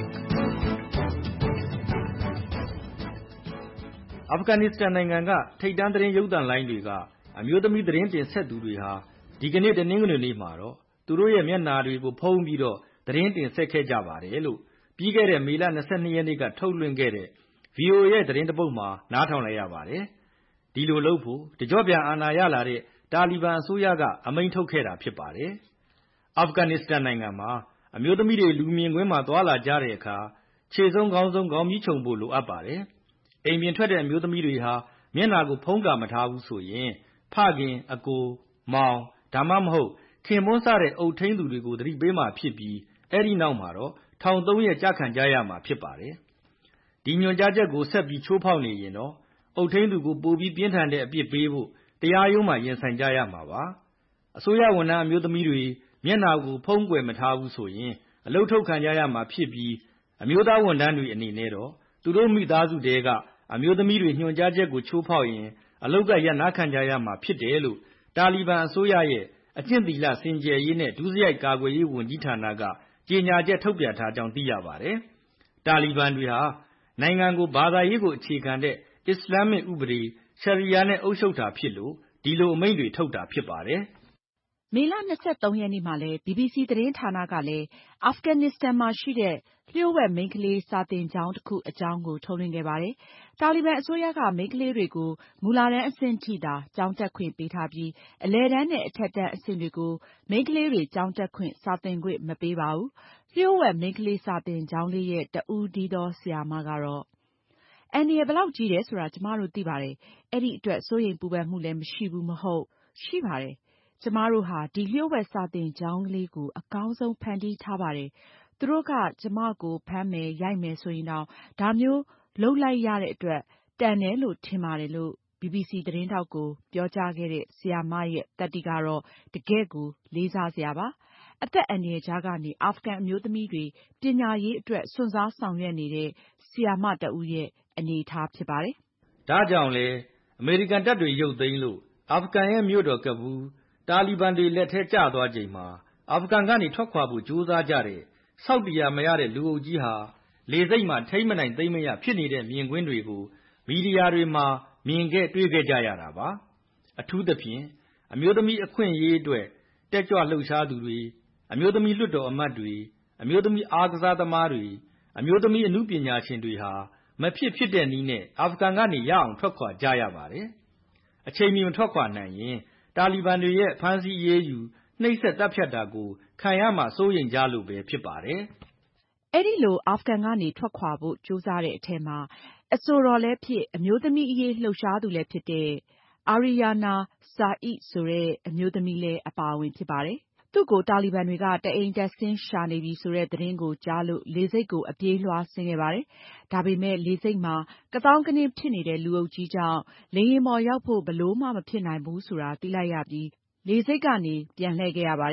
အာဖဂန်နစ္စတန်နိုင်ငံကထိပ်တန်းသတင်းရုပ်သံလိုင်းတွေကအမျိုးသမီးသတင်းတင်ဆက်သူတွေဟာဒီကနေ့တနင်္ဂနွေနေ့မှာတော့သူတို့ရဲ့မျက်နှာတွေကိုဖုံးပြီးတော့သတင်းတင်ဆက်ခဲ့ကြပါတယ်လို့ပြီးခဲ့တဲ့မေလ၂၂ရက်နေ့ကထုတ်လွှင့်ခဲ့တဲ့ ဗီအိုအေ ရဲ့သတင်းတပုတ်မှာနားထောင်လိုက်ရပါတယ်။ဒီလိုလုပ်ဖို့တကြော့ပြန်အာဏာရလာတဲ့တာလီဘန်အစိုးရကအမိန့်ထုတ်ခဲ့တာဖြစ်ပါတယ်။အာဖဂန်နစ္စတန်နိုင်ငံမှာအမျိုးသမီးတွေလူမြင်ကွင်းမှာသွားလာကြတဲ့အခါခြေဆုံးခေါင်းဆုံးခေါင်းမြီးခြုံဖို့လိုအပ်ပါတယ်။အိမ်ပြင်ထွက်တဲ့အမျိုးသမီးတွေဟာမျက်နှာကိုဖုံးကာမထားဘူးဆိုရင်ဖခင်အကိုမောင်ဒါမှမဟုတ်ခင်ပွန်းစတဲ့အုပ်ထိန်းသူတွေကိုသတိပေးမှဖြစ်ပြီးအဲ့ဒီနောက်မှာတော့ထောင်သုံးရက်ကြာခံကြရမှာဖြစ်ပါတယ်။ဒီညွှန်ကြားချက်ကိုဆက်ပြီးချိုးဖောက်နေရင်တော့အုပ်ထိန်းသူကိုပိုပြီးပြင်းထန်တဲ့အပြစ်ပေးဖို့တရားရုံးမှာရင်ဆိုင်ကြရမှာပါ။အစိုးရဝန်ထမ်းအမျိုးသမီးတွေမျက်နှာကိုဖုံးကွယ်မထားဘူးဆိုရင်အလုပ်ထုတ်ခံကြရမှာဖြစ်ပြီးအမျိုးသားဝန်ထမ်းတွေအနေနဲ့တော့သူတို့မိသားစုတဲကအမျိုးသမီးတွေညွှန်ကြားချက်ကိုချိုးဖောက်ရင်အလုပ်ကရပ်နားခံကြရမှာဖြစ်တယ်လို့တာလီဘန်အစိုးရရဲ့အကျင့်သီလစင်ကြယ်ရေးနဲ့ဒုစရိုက်ကာကွယ်ရေးဝန်ကြီးဌာနကကြေညာချက်ထုတ်ပြန်ထားကြောင်းသိရပါတယ်။တာလီဘန်တွေဟာနိုင်ငံကိုဘာသာရေးကိုအခြေခံတဲ့အစ္စလာမစ်ဥပဒေရှရီယာနဲ့အုပ်ချုပ်တာဖြစ်လို့ဒီလိုအမိန့်တွေထုတ်တာဖြစ်ပါတယ်။မေလ၂၃ရက်နေ့မှာလည်း ဘီဘီစီသတင်းဌာနကလည်းအာဖဂန်နစ္စတန်မှာရှိတဲ့လျှို့ဝှက်မိန်းကလေးစာသင်ကျောင်းတစ်ခုအကြောင်းကိုထုတ်လွှင့်ခဲ့ပါတယ်။တာလီဘန်အစိုးရကမိန်းကလေးတွေကိုမူလတန်းအဆင့်ထိသာကျောင်းတက်ခွင့်ပေးထားပြီးအလယ်တန်းနဲ့အထက်တန်းအဆင့်တွေကိုမိန်းကလေးတွေကျောင်းတက်ခွင့်စာသင်ခွင့်မပေးပါဘူး။လျှို့ဝှက်မိန်းကလေးစာသင်ကျောင်းလေးရဲ့တဦးတည်းသောဆရာမကတော့အန္တရာယ်ဘယ်လောက်ကြီးတယ်ဆိုတာကျမတို့သိပါတယ်။အဲ့ဒီအတွက်စိုးရိမ်ပူပန်မှုလည်းမရှိဘူးမဟုတ်ရှိပါတယ်။ကျမတို့ဟာဒီလျှို့ဝှက်စာသင်ကျောင်းကလေးကိုအကောင်းဆုံးဖန်တီးထားပါတယ်။သူတို့ကကျမကိုဖမ်းမယ်ရိုက်မယ်ဆိုရင်တော့ဒါမျိုးလုပ်လိုက်ရတဲ့အတွက်တန်တယ်လို့ထင်ပါတယ်လို့ဘီဘီစီသတင်းထောက်ကိုပြောကြားခဲ့တဲ့ဆရာမရဲ့သတ္တိကတော့တကယ့်ကိုလေးစားစရာပါ။အသက်အန္တရာယ်ကြားကနေအာဖဂန်အမျိုးသမီးတွေပညာရေးအတွက်စွန့်စားဆောင်ရွက်နေတဲ့ဆရာမတဦးရဲ့အနေအထားဖြစ်ပါတယ်။ဒါကြောင့်လေအမေရိကန်တပ်တွေရုပ်သိမ်းလို့အာဖဂန်ရဲ့မြို့တော်ကဘူးတာလီဘန်တွေလက်ထဲကျသွားချိန်မှာအာဖဂန်ကနေထွက်ခွာဖို့ကြိုးစားကြတဲ့စောက်တရားမရတဲ့လူအုပ်ကြီးဟာလေစိတ်မှာထိမ့်မနိုင်သိမ့်မရဖြစ်နေတဲ့မြင်ကွင်းတွေကိုမီဒီယာတွေမှာမြင်ခဲ့တွေ့ခဲ့ကြရတာပါအထူးသဖြင့်အမျိုးသမီးအခွင့်အရေးအတွက်တက်ကြွလှုပ်ရှားသူတွေအမျိုးသမီးလွှတ်တော်အမတ်တွေအမျိုးသမီးအားကစားသမားတွေအမျိုးသမီးအမှုပညာရှင်တွေဟာမဖြစ်ဖြစ်တဲ့နည်းနဲ့အာဖဂန်ကနေရအောင်ထွက်ခွာကြရပါတယ်အချိန်မီမထွက်ခွာနိုင်ရင်တာလီဘန်တွေရဲ့ဖမ်းဆီးရေးယူနှိပ်စက်တပ်ဖြတ်တာကိုခံရမှာစိုးရိမ်ကြလို့ပဲဖြစ်ပါတယ်။အဲ့ဒီလိုအာဖဂန်ကနေထွက်ခွာဖို့ကြိုးစားတဲ့အထက်မှာအဆိုတော်လည်းဖြစ်အမျိုးသမီးအရေးလှုပ်ရှားသူလည်းဖြစ်တဲ့အာရီယာနာဆာအီဆိုတဲ့အမျိုးသမီးလည်းအပါအဝင်ဖြစ်ပါတယ်။သူ့ကိုတာလီဘန်တွေကတအိမ်တက်ဆင်းရှာနေပြီဆိုတဲ့သတင်းကိုကြားလို့လေဆိပ်ကိုအပြေးလွှားဆင်းခဲ့ပါတယ်။ဒါပေမဲ့လေဆိပ်မှာကသောင်းကနင်းဖြစ်နေတဲ့လူအုပ်ကြီးကြောင့်လေယာဉ်ပေါ်ရောက်ဖို့ဘလို့မှမဖြစ်နိုင်ဘူးဆိုတာသိလိုက်ရပြီးလေဆိပ်ကနေပြန်လှည့်ခဲ့ရပါတယ်။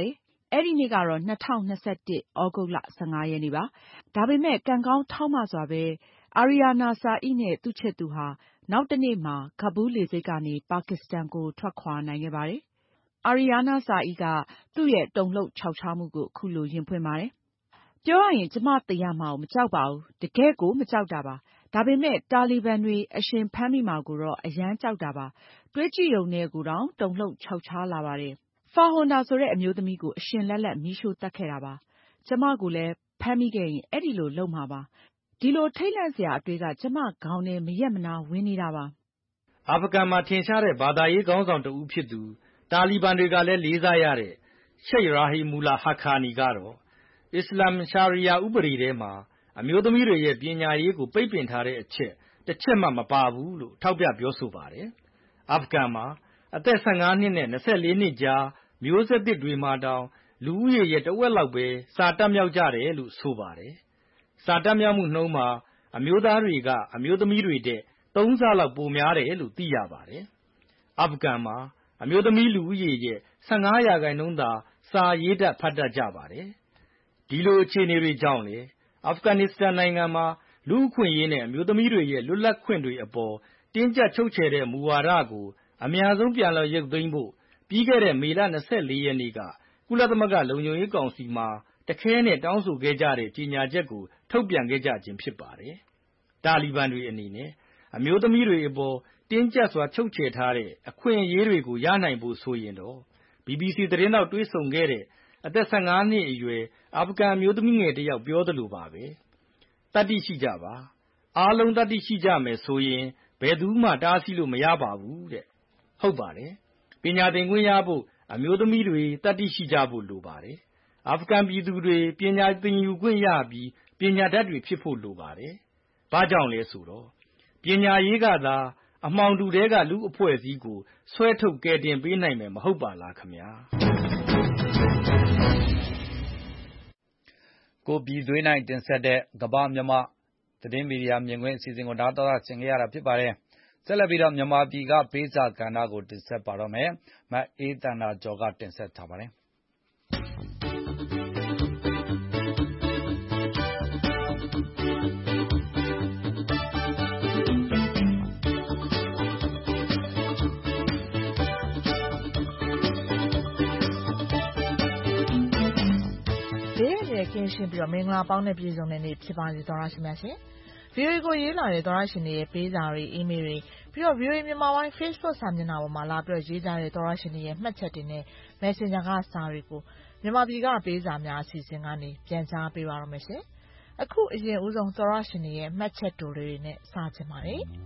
အဲ့ဒီနေ့ကတော့၂၀၂၁ သြဂုတ်လ ၁၅ ရက်နေ့ပါ။ ဒါပေမဲ့ကံကောင်းထောက်မစွာပဲ အာရီယာနာဆာအီနဲ့သူ့ချစ်သူဟာနောက်တနေ့မှာ ကဘူးလ်လေဆိပ်ကနေ ပါကစ္စတန်ကို ထွက်ခွာနိုင်ခဲ့ပါတယ်။ အာရီယာနာဆာအီက သူ့ရဲ့တုန်လှုပ်ခြောက်ခြားမှုကို ခုလိုရင်ဖွင့်ပါတယ်။ ပြောရရင် ကျမသေရမှာကိုမကြောက်ပါဘူး။ တကယ့်ကိုမကြောက်တာပါ။ ဒါပေမဲ့တာလီဘန်တွေအရှင်ဖမ်းမိမှာကိုတော့ အရမ်းကြောက်တာပါ။ တွေးကြည့်ရုံနဲ့ကိုတောင် တုန်လှုပ်ခြောက်ခြားလာပါတယ်။ ဖာဟွန်ဒါဆိုတဲ့အမျိုးသမီးကို အရှင်လတ်လတ်မီးရှို့သတ်ခဲ့တာပါ။ ကျမကိုလည်းဖမ်းမိခဲ့ရင် အဲ့ဒီလိုလုပ်မှာပါ။ ဒီလိုထိတ်လန့်စရာအတွေးက ကျမခေါင်းထဲမရပ်မနားဝင်နေတာပါ။အာဖဂန်မှာထင်ရှားတဲ့ဘာသာရေးခေါင်းဆောင်တဦးဖြစ်သူ တာလီဘန်တွေကလည်းလေးစားရတဲ့ ရှိတ်ရာဟီမူလာ ဟာခါနီကတော့ အစ္စလာမ်ရှာရီယာဥပဒေထဲမှာ အမျိုးသမီးတွေရဲ့ပညာရေးကိုပိတ်ပင်ထားတဲ့အချက်တချက်မှမပါဘူးလို့ထောက်ပြပြောဆိုပါတယ်။ အာဖဂန်မှာအသက် ၁၅ နှစ်နဲ့ ၂၄ နှစ်ကြားမျိုးဆက်သစ်တွေမှာတောင်လူဦးရေရဲ့တဝက်လောက်ပဲစာတတ်မြောက်ကြတယ်လို့ဆိုပါတယ်။ စာတတ်မြောက်မှုနှုန်းမှာအမျိုးသားတွေကအမျိုးသမီးတွေထက်သုံးဆလောက်ပိုများတယ်လို့သိရပါတယ်။ အာဖဂန်မှာအမျိုးသမီးလူဦးရေရဲ့ ၁၅ ရာခိုင်နှုန်းသာစာရေးတတ်ဖတ်တတ်ကြပါတယ်။ ဒီလိုအခြေအနေတွေကြောင့်လေအာဖဂန်နစ္စတန်နိုင်ငံမှာလူ့အခွင့်အရေးနဲ့အမျိုးသမီးတွေရဲ့လွတ်လပ်ခွင့်တွေအပေါ်တင်းကြပ်ချုပ်ချယ်တဲ့မူဝါဒကိုအမြန်ဆုံးပြန်လည်ရုပ်သိမ်းဖို့ပြီးခဲ့တဲ့မေလ ၂၄ ရက်နေ့ကကုလသမဂ္ဂလုံခြုံရေးကောင်စီမှာတခဲနက်တောင်းဆိုခဲ့ကြတဲ့ကြေညာချက်ကိုထုတ်ပြန်ခဲ့ကြခြင်းဖြစ်ပါတယ်။ တာလီဘန်တွေအနေနဲ့အမျိုးသမီးတွေအပေါ်တင်းကြပ်စွာချုပ်ချယ်ထားတဲ့အခွင့်အရေးတွေကိုရနိုင်ဖို့ဆိုရင်တော့ ဘီဘီစီ သတင်းထောက်တွေ့ဆုံခဲ့တဲ့အသက် ၁၅ နှစ်အရွယ်အာဖဂန်အမျိုးသမီးငယ်တယောက်ပြောသလိုပါပဲ။ သတ္တိရှိကြပါ။အားလုံးသတ္တိရှိကြမယ်ဆိုရင်ဘယ်သူမှတားဆီးလို့မရပါဘူးတဲ့။ဟုတ်ပါတယ်။ပညာသင်ခွင့်ရဖို့အမျိုးသမီးတွေသတ္တိရှိကြဖို့လိုပါတယ်။အာဖဂန်ပြည်သူတွေပညာသင်ယူခွင့်ရပြီးပညာတတ်တွေဖြစ်ဖို့လိုပါတယ်။ဘာကြောင့်လဲဆိုတော့ပညာရေးကသာအမှောင်တူထဲကလူ့အဖွဲ့အစည်းကိုဆွဲထုတ်ကယ်တင်ပေးနိုင်မယ်မဟုတ်ပါလားခင်ဗျာ။ကိုပြည်သွေးနိုင်တင်ဆက်တဲ့ကမ္ဘာမြန်မာသတင်းမီဒီယာမြင်ကွင်းအစီအစဉ်ကိုနားတော်တာဆင်ခဲ့ရတာဖြစ်ပါတယ်။ဆက်လက်ပြီးတော့မြန်မာပြည်ကပေးစာကဏ္ဍကိုတင်ဆက်ပါတော့မယ်။မအေးသန္တာကျော်ကတင်ဆက်ထားပါတယ်။ကင်းရှင်းပြီးတော့မင်္ဂလာပေါင်းနဲ့ပြည့်စုံတဲ့နေ့ဖြစ်ပါစေသောရရှိများရှင်။ ဗီအိုအေကိုရေးလာတဲ့သောရရှင်တွေရဲ့ပေးစာတွေအီးမေးလ်တွေပြီးတော့ ဗီအိုအေမြန်မာပိုင်း Facebook စာမျက်နှာပေါ်မှာလာပြီးတော့ရေးကြတဲ့သောရရှင်တွေရဲ့မှတ်ချက်တွေနဲ့ Messenger ကစာတွေကိုမြန်မာပြည်ကပေးစာများအစီအစဉ်ကနေပြန်ကြားပေးပါရမယ်ရှင်။အခုအရင်ဦးဆုံးသောရရှင်တွေရဲ့မှတ်ချက်တိုလေးတွေနဲ့စချင်ပါတယ်။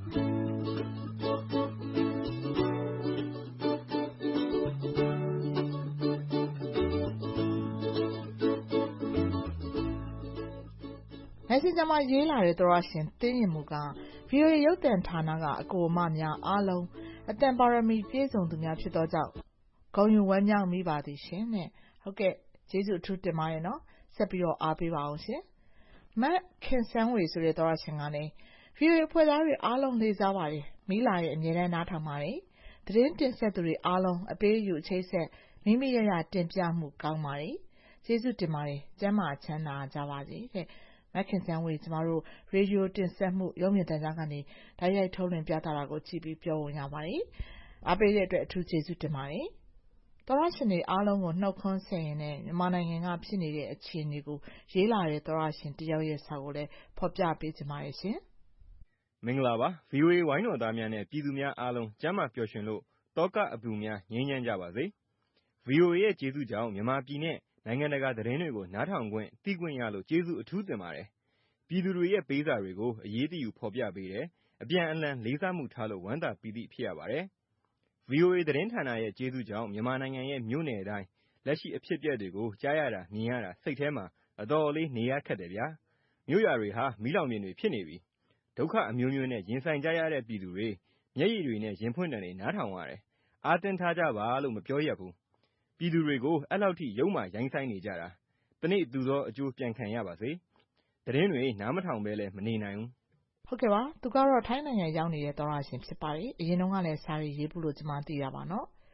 Messenger မှာရေးလာတဲ့သောရရှင်တင်းရင်မူက ဗီအိုအေရုပ်သံဌာနကအကိုအမများအားလုံးအတန်ပါရမီပြည့်စုံသူများဖြစ်သောကြောင့်ဂုဏ်ယူဝမ်းမြောက်မိပါသည်ရှင်တဲ့။ဟုတ်ကဲ့ကျေးဇူးအထူးတင်ပါတယ်နော်။ဆက်ပြီးတော့အားပေးပါအောင်ရှင်။မတ်ခင်ဆန်းဝေဆိုတဲ့သောရရှင်ကလည်းဗီအိုအေဖွဲ့သားတွေအားလုံးလေးစားပါတယ်။မိလာရဲ့အမြဲတမ်းနားထောင်ပါတယ်။သတင်းတင်ဆက်သူတွေအားလုံးအပေးအယူအချိတ်ဆက်မိမိရရတင်ပြမှုကောင်းပါတယ်။ကျေးဇူးတင်ပါတယ်။ကျမ်းမာချမ်းသာကြပါစေတဲ့။မက်ခင်ဆန်းဝေကျမတို့ရေဒီယိုတင်ဆက်မှုရုပ်မြင်သံကြားကနေတိုက်ရိုက်ထုတ်လွှင့်ပြသတာကိုကြည့်ပြီးပြောဝင်ရပါတယ်။အားပေးတဲ့အတွက်အထူးကျေးဇူးတင်ပါတယ်။သောရရှင်တွေအားလုံးကိုနှုတ်ခွန်းဆက်ရင်နဲ့မြန်မာနိုင်ငံကဖြစ်နေတဲ့အခြေအနေကိုရေးလာတဲ့သောရရှင်တယောက်ရဲ့စာကိုလည်းဖော်ပြပေးကြပါရစေ။မင်္ဂလာပါ။ ဗီအိုအေဝိုင်းတော်သားများနဲ့ပြည်သူများအားလုံးကျမ်းမာပျော်ရွှင်လို့တောကအပူများငြိမ်းချမ်းကြပါစေ။ ဗီအိုအေရဲ့ကျေးဇူးကြောင့်မြန်မာပြည်နဲ့နိုင်ငံတကာသတင်းတွေကိုနားထောင်ခွင့်သိခွင့်ရလို့ကျေးဇူးအထူးတင်ပါတယ်။ပြည်သူတွေရဲ့ပေးစာတွေကိုအရေးတယူဖော်ပြပေးတယ်။အပြန်အလှန်လေးစားမှုထားလို့ဝမ်းသာပီတိဖြစ်ရပါတယ်။ ဗီအိုအေသတင်းဌာနရဲ့ကျေးဇူးကြောင့်မြန်မာနိုင်ငံရဲ့မြို့နယ်တိုင်းလက်ရှိအဖြစ်အပျက်တွေကိုကြားရတာမြင်ရတာစိတ်ထဲမှာအတော်လေးနေရခက်တယ်ဗျာ။မြို့ရွာတွေဟာမီးလောင်ပြင်တွေဖြစ်နေပြီ။ဒုက္ခအမျိုးမျိုးနဲ့ရင်ဆိုင်ကြရတဲ့ပြည်သူတွေမျက်ရည်တွေနဲ့ရင်ဖွင့်တန်တွေနားထောင်ရတယ်။အားတင်းထားကြပါလို့မပြောရဘူး။ပြည်သူတွေကိုအဲ့လောက်ထိရုံမာရိုင်းဆိုင်နေကြတာ။တနေ့သူသောအကျိုးပြန်ခံရပါစေ။သတင်းတွေနားမထောင်ပဲလည်းမနေနိုင်ဘူး။ဟုတ်ကဲ့ပါသူကတော့ထိုင်းနိုင်ငံရောက်နေတဲ့သောရရှင်ဖြစ်ပါတယ်။အရင်တုန်းကလည်းစာရေးရေးဘူးလို့ကျွန်မသိရပါနော်။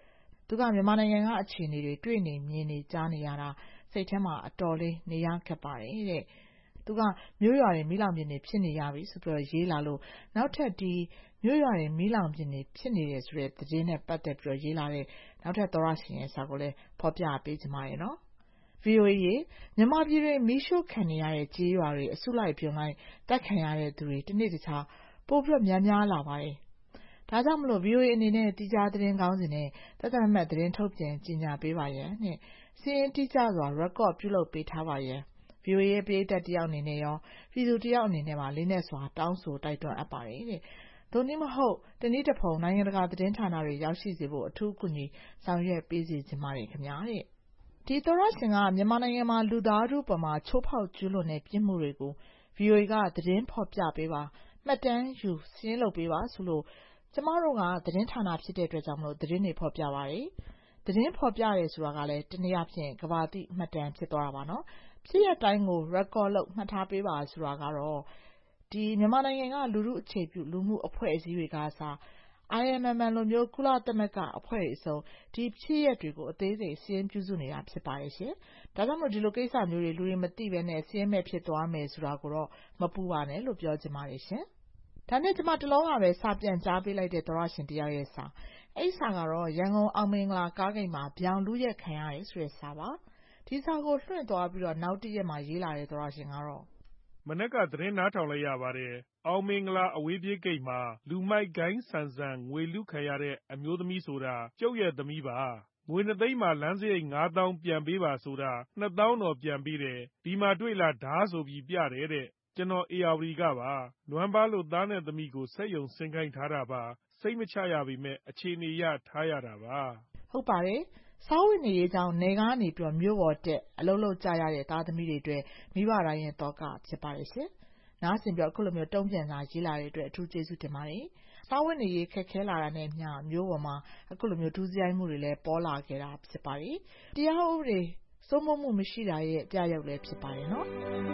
သူကမြန်မာနိုင်ငံကအခြေအနေတွေတွေ့နေမြင်နေကြားနေရတာစိတ်ထဲမှာအတော်လေးနေရခက်ပါတယ်တဲ့သူကမြို့ရွာတွေမီးလောင်ပြင်တွေဖြစ်နေရပြီဆိုပြီးရေးလာလို့နောက်ထပ်ဒီမြို့ရွာတွေမီးလောင်ပြင်တွေဖြစ်နေတယ်ဆိုတဲ့သတင်းနဲ့ပတ်သက်ပြီးရေးလာတဲ့နောက်ထပ်သောရရှင်ရဲ့စာကိုလည်းဖော်ပြပေးချင်ပါတယ်နော် ဗီအိုအေ ရေမြန်မာပြည်တွင်မီးရှို့ခံနေရတဲ့ကြေးရွာတွေအစုလိုက်ပြုံလိုက်တိုက်ခံရတဲ့သူတွေတနေ့တခြားပိုပြီးများများလာပါတယ်ဒါကြောင့်မလို့ ဗီအိုအေ အနေနဲ့တိကျသတင်းကောင်းစင်နဲ့သက်သက်မဲ့သတင်းထုတ်ပြန်ကြေညာပေးပါရန်နဲ့စီရင်တိကျစွာ record ပြုလုပ်ပေးထားပါရန် ဗီအိုအေ ရဲ့ပရိသတ်တယောက်အနေနဲ့ရောပြည်သူတယောက်အနေနဲ့ပါလေးနဲ့စွာတောင်းဆိုတိုက်တွန်းအပ်ပါတယ်တဲ့သို့နည်းမဟုတ်တနည်းတစ်ဖုံနိုင်ငံတကာသတင်းဌာနတွေရောက်ရှိစေဖို့အထူးကူညီဆောင်ရွက်ပေးစီခြင်းပါတယ်ခင်ဗျာတဲ့ဒီသောရရှင်ကမြန်မာနိုင်ငံမှာလူသားထုပေါ်မှာချိုးဖောက်ကျူးလွန်တဲ့ပြစ်မှုတွေကို ဗီအိုအေ ကသတင်းဖော်ပြပေးပါမှတ်တမ်းယူစာရင်းလုပ်ပေးပါဆိုလို့ကျမတို့ကသတင်းဌာနဖြစ်တဲ့အတွက်ကြောင့်မလို့သတင်းတွေဖော်ပြပါတယ်သတင်းဖော်ပြရဲဆိုတာကလည်းတနည်းအားဖြင့်ကဘာတိမှတ်တမ်းဖြစ်သွားတာပါနော်ဖြစ်ရတိုင်းကို record လုပ်မှတ်ထားပေးပါဆိုတာကတော့ဒီမြန်မာနိုင်ငံကလူမှုအခြေပြုလူမှုအဖွဲ့အစည်းတွေကစား I M M လိုမျိုးကုလသမဂ္ဂအဖွဲ့အစုံဒီဖြစ်ရတွေကိုအသေးစိတ်စီရင်ပြုစုနေတာဖြစ်ပါတယ်ရှင်ဒါကြောင့်မို့ဒီလိုကိစ္စမျိုးတွေလူတွေမသိဘဲနဲ့စီရင်မဲ့ဖြစ်သွားမယ်ဆိုတာကိုတော့မပူပါနဲ့လို့ပြောချင်ပါတယ်ရှင်ဒါနဲ့ကျမတလုံးကပဲစာပြန်ကြားပေးလိုက်တဲ့သောရရှင်တယောက်ရဲ့စာအဲ့စာကတော့ရန်ကုန်အောင်မင်္ဂလာကားဂိတ်မှာဗျောင်လူရက်ခံရတယ်ဆိုတဲ့စာပါဒီစာကိုလွှင့်သွားပြီးတော့နောက်တည့်ရက်မှာရေးလာတဲ့သောရရှင်ကတော့မနက်ကသတင်းနားထောင်လိုက်ရပါတယ်အောင်မင်္ဂလာအဝေးပြေးဂိတ်မှာလူမိုက်ဂိုင်းဆန်ဆန်ငွေလူခံရတဲ့အမျိုးသမီးဆိုတာကျုပ်ရဲ့သမီးပါငွေနှစ်သိန်းမှာလမ်းစရိတ်ငါးသောင်းပြန်ပေးပါဆိုတာနှစ်သောင်းတော့ပြန်ပေးတယ်ဒီမှာတွေ့လားဓားဆိုပြီးပြတယ်တဲ့ကျွန်တော်အေယာဝတီကပါနွမ်းပါလို့သားနဲ့သမီးကိုစက်ယုံဆင်းခိုင်းထားတာပါစိတ်မချရပေမဲ့အခြေအနေရထားရတာပါဟုတ်ပါတယ်စားဝတ်နေရေးကြောင့်နေကားနေပြီးမြို့ပေါ်တက်အလုပ်လုပ်ကြရတဲ့သားသမီးတွေအတွက်မိဘတိုင်းရဲ့တော့ကဖြစ်ပါတယ်ရှင်နားဆင်ပြီးအခုလိုမျိုးတုံ့ပြန်စာရေးလာတဲ့အတွက်အထူးကျေးဇူးတင်ပါတယ်စားဝတ်နေရေးခက်ခဲလာတာနဲ့မျှမျိုးပေါ်မှာအခုလိုမျိုးဒုစရိုက်မှုတွေလည်းပေါ်လာခဲ့တာဖြစ်ပါတယ်တရားဥပဒေစိုးမိုးမှုမရှိတာရဲ့အပြရုပ်လည်းဖြစ်ပါတယ်နော်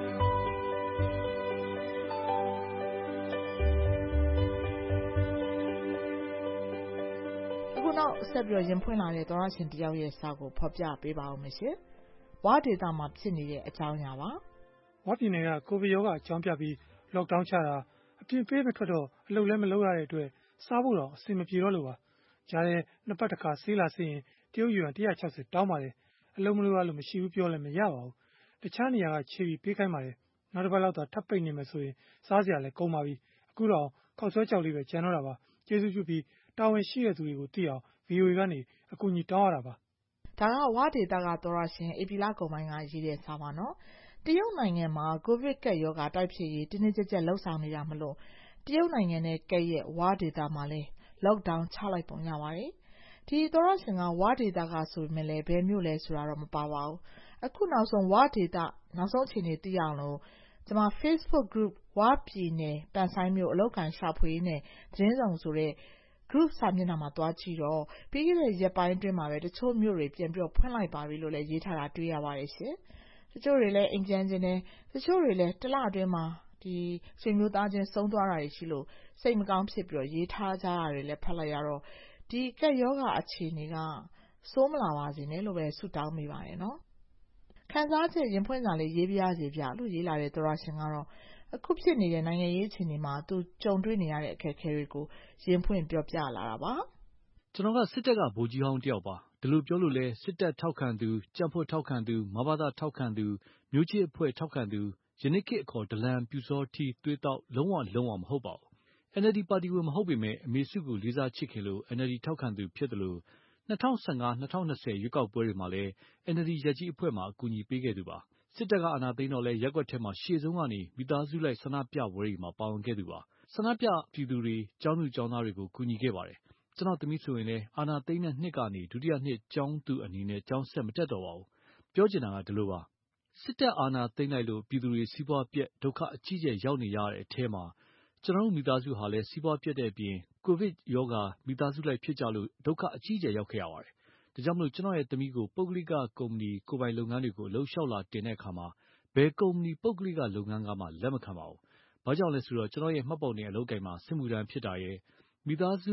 အခုနောက်ဆက်ပြီးရင်ဖွင့်လာတဲ့သောရရှင်တယောက်ရဲ့စာကိုဖော်ပြပေးပါဦးမယ်ရှင်ဝါဒေတာမှာဖြစ်နေတဲ့အကြောင်းအရာပါဝါပြည်နယ်ကကိုဗစ်ရောဂါအကြောင်းပြပြီး lockdown ချတာအပြင်ပေးမထွက်တော့အလုပ်လည်းမလုပ်ရတဲ့အတွက်စားဖို့တော့အဆင်မပြေတော့လို့ပါကြားတဲ့နှစ်ပတ်တစ်ခါဆေးလာဆေးရင်တရုတ်yuan one hundred sixtyတောင်းပါတယ်အလုပ်မလုပ်ရလို့မရှိဘူးပြောလည်းမရပါဘူးတခြားနေရာကခြေပြီးပေးခိုင်းပါတယ်နောက်တစ်ပတ်လောက်သာထပ်ပိတ်နေမယ်ဆိုရင်စားစရာလည်းကုန်ပါပြီအခုတော့ခောက်ဆွဲကြောက်လေးပဲကျန်တော့တာပါကျေးဇူးပြုပြီးတာဝန်ရှိတဲ့သူတွေကိုသိအောင် ဗီအိုအေ ကနေအကူအညီတောင်းရတာပါဒါကဝါဒေတာကသောရရှင်ဧပြီလကုန်ပိုင်းကရေးတဲ့စာပါနော်တရုတ်နိုင်ငံမှာကိုဗစ်ကပ်ရောဂါတိုက်ဖျက်ရေးတင်းတင်းကြပ်ကြပ်လှုပ်ဆောင်နေတာမလို့တရုတ်နိုင်ငံနဲ့ကပ်ရဲ့ဝါဒေတာမှာလည်း lockdown ချလိုက်ပုံရပါတယ်ဒီသောရရှင်ကဝါဒေတာကဆိုပေမဲ့လည်းဘယ်မျိုးလဲဆိုတာတော့မပါပါဘူးအခုနောက်ဆုံးဝါဒေတာနောက်ဆုံးအခြေအနေသိရအောင်လို့ကျွန်မ Facebook group ဝါပြည်နယ်ပန်ဆိုင်မြို့အလောက်ကန်ရှာဖွေနဲ့သတင်းဆောင်ဆိုတဲ့ group စာမျက်နှာမှာတွားကြည့်တော့ပြီးခဲ့တဲ့ရက်ပိုင်းအတွင်းမှာပဲတချို့မြို့တွေပြန်ပြီးဖွင့်လိုက်ပါပြီလို့လည်းရေးထားတာတွေ့ရပါတယ်ရှင်တချို့တွေလည်းအိမ်ပြန်ခြင်းနဲ့တချို့တွေလည်းတလအတွင်းမှာဒီဆွေမျိုးသားချင်းဆုံးသွားတာတွေရှိလို့စိတ်မကောင်းဖြစ်ပြီးရေးထားကြရတယ်လည်းဖတ်လိုက်ရတော့ဒီကက်ယောဂအခြေအနေကစိုးမလာပါစေနဲ့လို့ပဲဆုတောင်းမိပါတယ်နော်ခံစားချက်ရင်ဖွင့်စာလေးရေးပြရစီပြလို့ရေးလာတဲ့သောရရှင်ကတော့အခုဖြစ်နေတဲ့နိုင်ငံရေးအခြေအနေမှာသူကြုံတွေ့နေရတဲ့အခက်အခဲတွေကိုရင်ဖွင့်ပြောပြလာတာပါကျွန်တော်ကစစ်တပ်ကဗိုလ်ကြီးဟောင်းတယောက်ပါဒီလိုပြောလို့လဲစစ်တပ်ထောက်ခံသူကြံ့ဖွတ်ထောက်ခံသူမဘာသာထောက်ခံသူမျိုးချစ်အဖွဲ့ထောက်ခံသူယနေ့ခေတ်အခေါ်ဒလန်ပြူစောထီသွေးတောက်လုံးဝလုံးဝမဟုတ်ပါဘူး N L D ပါတီဝင်မဟုတ်ပေမဲ့အမေစုကိုလေးစားချစ်ခင်လို့ N L D ထောက်ခံသူဖြစ်တယ်လို့၂၀၁၅ ၂၀၂၀ရွေးကောက်ပွဲတွေမှာလည်း N L D ရပ်ကြီးအဖွဲ့မှာအကူအညီပေးခဲ့သူပါစစ်တပ်ကအာဏာသိမ်းတော့လဲရက်ွက်ထဲမှာရှေ့ဆုံးကနေမိသားစုလိုက်ဆန္ဒပြပွဲတွေမှာပါဝင်ခဲ့သူပါဆန္ဒပြပြည်သူတွေကျောင်းသူကျောင်းသားတွေကိုကူညီခဲ့ပါတယ်ကျွန်တော်သမီးဆိုရင်လည်းအာဏာသိမ်းတဲ့နှစ်ကနေဒုတိယနှစ်ကျောင်းသူအနေနဲ့ကျောင်းဆက်မတက်တော့ပါဘူးပြောချင်တာကဒီလိုပါစစ်တပ်အာဏာသိမ်းလိုက်လို့ပြည်သူတွေစီးပွားပြက်ဒုက္ခအကြီးကျယ်ရောက်နေရတဲ့အထဲမှာကျွန်တော်တို့မိသားစုဟာလည်းစီးပွားပြက်တဲ့အပြင်ကိုဗစ်ရောဂါမိသားစုလိုက်ဖြစ်ကြလို့ဒုက္ခအကြီးကျယ်ရောက်ခဲ့ရပါတယ်ဒါကြောင့်မလို့ကျွန်တော်ရဲ့သမီးကိုပုဂ္ဂလိကကုမ္ပဏီကိုယ်ပိုင်လုပ်ငန်းတွေကိုလှုပ်ရှားလာတင်တဲ့အခါမှာဘယ်ကုမ္ပဏီပုဂ္ဂလိကလုပ်ငန်းကမှလက်မခံပါဘူးဘာကြောင့်လဲဆိုတော့ကျွန်တော်ရဲ့မှတ်ပုံတင်အလုပ်ကိုင်မှာစစ်မှုထမ်းဖြစ်တာရဲ့မိသားစု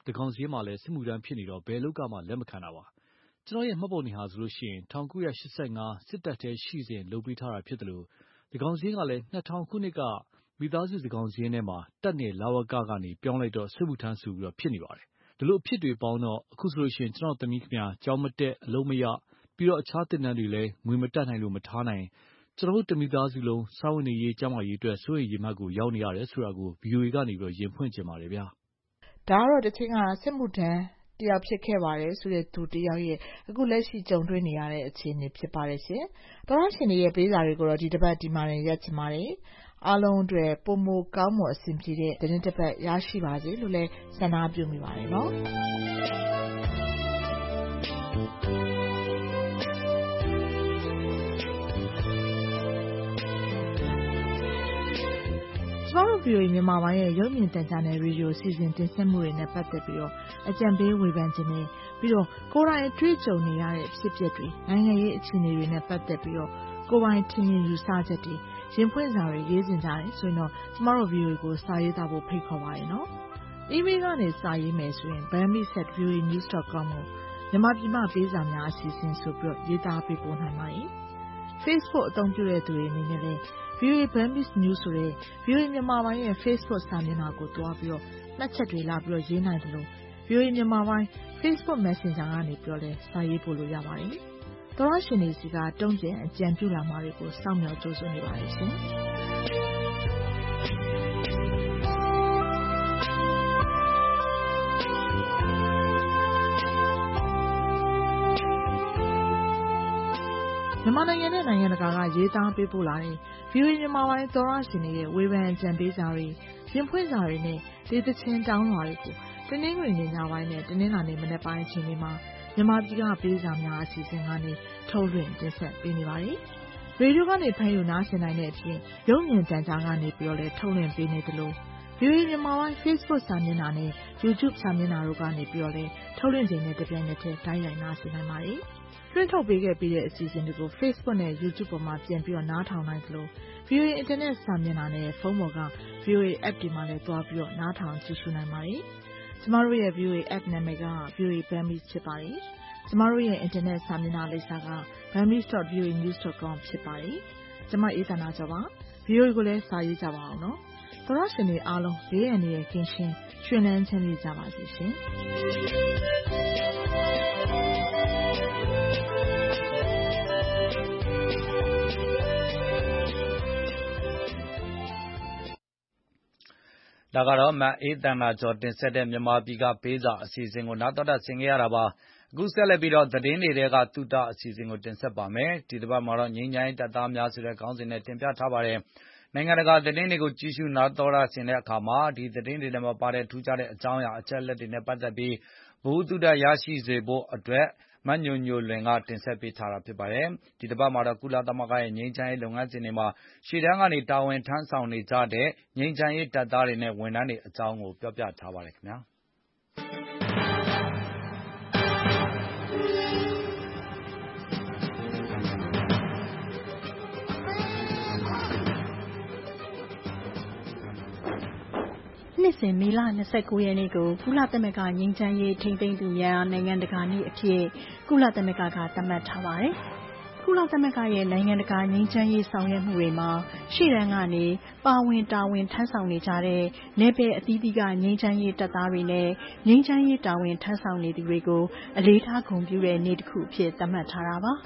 သန်းခေါင်စာရင်းမှာလည်းစစ်မှုထမ်းဖြစ်နေတော့ဘယ်အလုပ်ကမှလက်မခံတာပါကျွန်တော်ရဲ့မှတ်ပုံတင်ဟာဆိုလို့ရှိရင်၁၉၈၅စစ်တပ်ထဲရှိစဉ်လုပ်ပေးထားတာဖြစ်တယ်လို့သန်းခေါင်စာရင်းကလည်း၂၀၀၀ခုနှစ်ကမိသားစုသန်းခေါင်စာရင်းထဲမှာတပ်နဲ့လဝကကနေပြောင်းလိုက်တော့စစ်မှုထမ်းဆိုပြီးတော့ဖြစ်နေပါတယ်ဒီလိုအဖြစ်တွေပေါင်းတော့အခုဆိုလို့ရှိရင်ကျွန်တော်သမီးခင်ဗျာကျောင်းမတက်အလုပ်မရပြီးတော့အခြားသင်တန်းတွေလည်းငွေမတက်နိုင်လို့မထားနိုင်ကျွန်တော်တို့တမိသားစုလုံးစာဝန်နေရေးကျန်းမာရေးအတွက်စိုးရိမ်ရေမှတ်ကိုရောက်နေရတယ်ဆိုတာကို ဗီအိုအေ ကနေပြီးတော့ရင်ဖွင့်ချင်ပါတယ်ဗျာဒါကတော့တစ်ချိန်ကစစ်မှုထမ်းတယောက်ဖြစ်ခဲ့ပါတယ်ဆိုတဲ့သူတယောက်ရဲ့အခုလက်ရှိကြုံတွေ့နေရတဲ့အခြေအနေဖြစ်ပါတယ်ရှင်။သောရရှင်တွေရဲ့ပေးစာတွေကိုတော့ဒီတစ်ပတ်ဒီမှာနေရက်ချင်ပါတယ်။အားလုံးအတွက်ပုံမကောင်းမွန်အဆင်ပြေတဲ့သတင်းတစ်ပတ်ရရှိပါစေလို့လည်းဆန္ဒပြုမိပါတယ်နော်။ကျမတို့ ဗီအိုအေ မြန်မာပိုင်းရဲ့ရုပ်မြင်သံကြားနယ်ရေဒီယိုစီစဉ်တင်ဆက်မှုတွေနဲ့ပတ်သက်ပြီးတော့အကြံပေးဝေဖန်ခြင်းနဲ့ပြီးတော့ကိုယ်တိုင်အတွေ့အကြုံနေရတဲ့ဖြစ်ပျက်တွေနိုင်ငံရေးအခြေအနေတွေနဲ့ပတ်သက်ပြီးတော့ကိုယ်ပိုင်ထင်မြင်ယူဆချက်တွေရင်ဖွင့်စာတွေရေးစင်ကြတယ်ဆိုရင်တော့ကျမတို့ ဗီအိုအေ ကိုစာရေးသားဖို့ဖိတ်ခေါ်ပါရနော်။ အီးမေးလ်ကနေစာရေးမယ်ဆိုရင် burmese at v o a news dot com ကိုမြန်မာပြည်မှာပေးစာများအစီအစဉ်ဆိုပြီးတော့ရေးသားပေးပို့နိုင်ပါတယ်။ Facebook အသုံးပြုတဲ့သူတွေအနေနဲ့လည်းဗီအိုအေ Burmese News ဆိုတဲ့ ဗီအိုအေ မြန်မာပိုင်းရဲ့ Facebook စာမျက်နှာကိုတွားပြီးတော့မှတ်ချက်တွေလာပြီးတော့ရေးနိုင်တယ်လို့ ဗီအိုအေ မြန်မာပိုင်း Facebook Messenger ကနေပြောလဲစာရေးပို့လို့ရပါတယ်။သောရရှင်တွေစီကတုံ့ပြန်အကြံပြုလာမှာတွေကိုစောင့်မျှော်ကြိုးစားနေပါတယ်ရှင်။မြန်မာနိုင်ငံနဲ့နိုင်ငံတကာကရေးသားပေးပို့လာတဲ့ဗီအိုအေမြန်မာပိုင်းသောရရှင်တွေရဲ့ဝေဖန်အကြံပေးစာတွေရင်ဖွင့်စာတွေနဲ့ဒေသချင်းတောင်းလွှာတွေကိုတနင်္ဂနွေနေ့ညပိုင်းနဲ့တနင်္လာနေ့မနက်ပိုင်းအချိန်တွေမှာမြန်မာပြည်ကပေးစာများအစီအစဉ်ကနေထုတ်လွှင့်တင်ဆက်ပေးနေပါတယ်။ရေဒီယိုကနေဖမ်းယူနားဆင်နိုင်တဲ့အပြင်ရုပ်မြင်သံကြားကနေပြီးတော့လည်းထုတ်လွှင့်ပေးနေသလိုဗီအိုအေမြန်မာပိုင်း Facebook စာမျက်နှာနဲ့ YouTube စာမျက်နှာတို့ကနေပြီးတော့လည်းထုတ်လွှင့်ချိန်နဲ့တပြိုင်နက်တည်းတိုင်းရိုက်နားဆင်နိုင်ပါတယ်။လွှင့်ထုတ်ပေးခဲ့ပြီးတဲ့အစီအစဉ်တွေကို Facebook နဲ့ YouTube ပေါ်မှာပြန်ပြီးတော့နားထောင်နိုင်သလို ဗီအိုအေ Internet စာမျက်နှာနဲ့ဖုန်းပေါ်က ဗီအိုအေ App တွေမှာလည်းသွားပြီးတော့နားထောင်ကြည့်ရှုနိုင်ပါတယ်။ကျမတို့ရဲ့ ဗီအိုအေ App နာမည်က ဗီအိုအေ Burmese ဖြစ်ပါတယ်။ကျမတို့ရဲ့ Internet စာမျက်နှာလိပ်စာက burmese dot v o a news dot com ဖြစ်ပါတယ်။ကျမအေးသန္တာကျော်ပါ။ ဗီအိုအေကိုလည်းစာရေးကြပါအောင်နော်။သောရရှင်တွေအားလုံးဘေးအန္တရာယ်ကင်းရှင်းရွှင်လန်းချမ်းမြေ့ကြပါစေရှင်။ဒါကတော့မအေးသန္တာကျော်တင်ဆက်တဲ့မြန်မာပြည်ကပေးစာအစီအစဉ်ကိုနားတော်တာဆင်ကြရတာပါအခုဆက်လက်ပြီးတော့သတင်းတွေကသုတအစီအစဉ်ကိုတင်ဆက်ပါမယ်ဒီတစ်ပတ်မှာတော့ငြိမ်းချမ်းရေးတပ်သားများဆိုတဲ့ခေါင်းစဉ်နဲ့တင်ပြထားပါတယ်နိုင်ငံတကာသတင်းတွေကိုကြည့်ရှုနားတော်တာဆင်တဲ့အခါမှာဒီသတင်းတွေထဲမှာပါတဲ့ထူးခြားတဲ့အကြောင်းအရာအချက်အလက်တွေနဲ့ပတ်သက်ပြီးဘုသူတရရှိစေဖို့အတွက်မညိုညိုလွင်ကတင်ဆက်ပေးထားတာဖြစ်ပါတယ်ဒီတစ်ပတ်မှာတော့ကုလသမဂ္ဂရဲ့ငြိမ်းချမ်းရေးလုပ်ငန်းစဉ်တွေမှာရှေ့တန်းကနေတာဝန်ထမ်းဆောင်နေကြတဲ့ငြိမ်းချမ်းရေးတပ်သားတွေနဲ့ဝန်ထမ်းတွေအကြောင်းကိုပြောပြထားပါတယ်ခင်ဗျာနှစ်စဉ်မေလ၂၉ရက်နေ့ကိုကုလသမဂ္ဂငြိမ်းချမ်းရေးထိန်းသိမ်းသူများနိုင်ငံတကာနေ့အဖြစ်ကုလသမဂ္ဂကသတ်မှတ်ထားပါတယ်။ကုလသမဂ္ဂရဲ့နိုင်ငံတကာငြိမ်းချမ်းရေးဆောင်ရွက်မှုတွေမှာရှေ့တန်းကနေပါဝင်တာဝန်ထမ်းဆောင်နေကြတဲ့နယ်ပယ်အသီးသီးကငြိမ်းချမ်းရေးတပ်သားတွေနဲ့ငြိမ်းချမ်းရေးတာဝန်ထမ်းဆောင်နေသူတွေကိုအလေးထားဂုဏ်ပြုတဲ့နေ့တစ်ခုအဖြစ်သတ်မှတ်ထားတာပါ။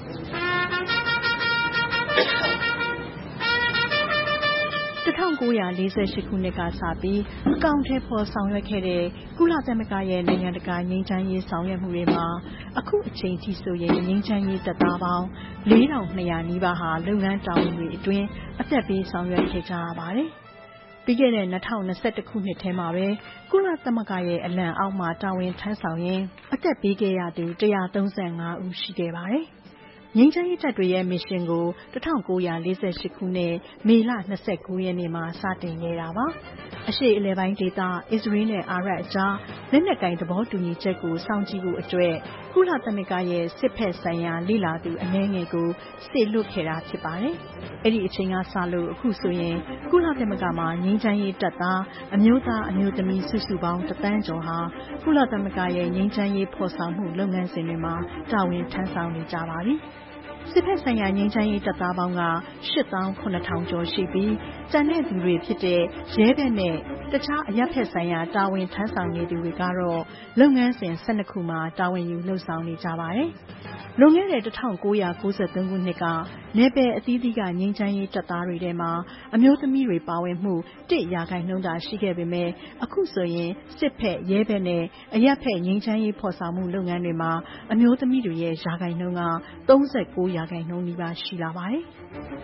၁၉၄၈ခုနှစ်ကစပြီးအကောင်အထည်ဖော်ဆောင်ရွက်ခဲ့တဲ့ကုလသမဂ္ဂရဲ့နိုင်ငံတကာငြိမ်းချမ်းရေးဆောင်ရွက်မှုတွေမှာအခုအချိန်ထိဆိုရင်ငြိမ်းချမ်းရေးတပ်သားပေါင်းလေးထောင်နှစ်ရာနီးပါးဟာလုပ်ငန်းတာဝန်တွေအတွင်းအသက်ပေးဆောင်ရွက်ခဲ့ကြရပါတယ်။ပြီးခဲ့တဲ့၂၀၂၁ခုနှစ်ထဲမှာပဲကုလသမဂ္ဂရဲ့အလံအောက်မှာတာဝန်ထမ်းဆောင်ရင်းအသက်ပေးခဲ့ရသူ၁၃၅ဦးရှိခဲ့ပါတယ်။ငြိမ်းချမ်းရေးတပ်တွေရဲ့မစ်ရှင်ကို၁၉၄၈ခုနှစ်မေလ၂၉ရက်နေ့မှာစတင်ခဲ့တာပါ။အရှေ့အလယ်ပိုင်းဒေသအစ္စရေးနဲ့အာရပ်အကြားလက်နက်ကိုင်သဘောတူညီချက်ကိုစောင့်ကြည့်ဖို့အတွက်ကုလသမဂ္ဂရဲ့စစ်ဖက်ဆိုင်ရာလေ့လာသူအနည်းငယ်ကိုစေလွှတ်ခဲ့တာဖြစ်ပါတယ်။အဲ့ဒီအချိန်ကစလို့အခုဆိုရင်ကုလသမဂ္ဂမှာငြိမ်းချမ်းရေးတပ်သားအမျိုးသားအမျိုးသမီးစုစုပေါင်းတသန်းကျော်ဟာကုလသမဂ္ဂရဲ့ငြိမ်းချမ်းရေးဖော်ဆောင်မှုလုပ်ငန်းစဉ်တွေမှာတာဝန်ထမ်းဆောင်နေကြပါပြီ။စစ်ဖက်ဆိုင်ရာငြိမ်းချမ်းရေးတပ်သားပေါင်းကရှစ်သောင်းခုနှစ်ထောင်ကျော်ရှိပြီးကျန်တဲ့သူတွေဖြစ်တဲ့ရဲဘက်နဲ့တခြားအရပ်ဖက်ဆိုင်ရာတာဝန်ထမ်းဆောင်နေသူတွေကတော့လုပ်ငန်းစဉ်၁၂ခုမှာတာဝန်ယူလှုပ်ဆောင်နေကြပါတယ်။လွန်ခဲ့တဲ့၁၉၉၃ခုနှစ်ကနယ်ပယ်အသီးသီးကငြိမ်းချမ်းရေးတပ်သားတွေထဲမှာအမျိုးသမီးတွေပါဝင်မှုတစ်ရာခိုင်နှုန်းသာရှိခဲ့ပေမဲ့အခုဆိုရင်စစ်ဖက်ရဲဘက်နဲ့အရပ်ဖက်ငြိမ်းချမ်းရေးဖော်ဆောင်မှုလုပ်ငန်းတွေမှာအမျိုးသမီးတွေရဲ့ရာခိုင်နှုန်းကသုံးဆယ့်ကိုးရာခိုင်နှုန်းနီးပါးရှိလာပါတယ်။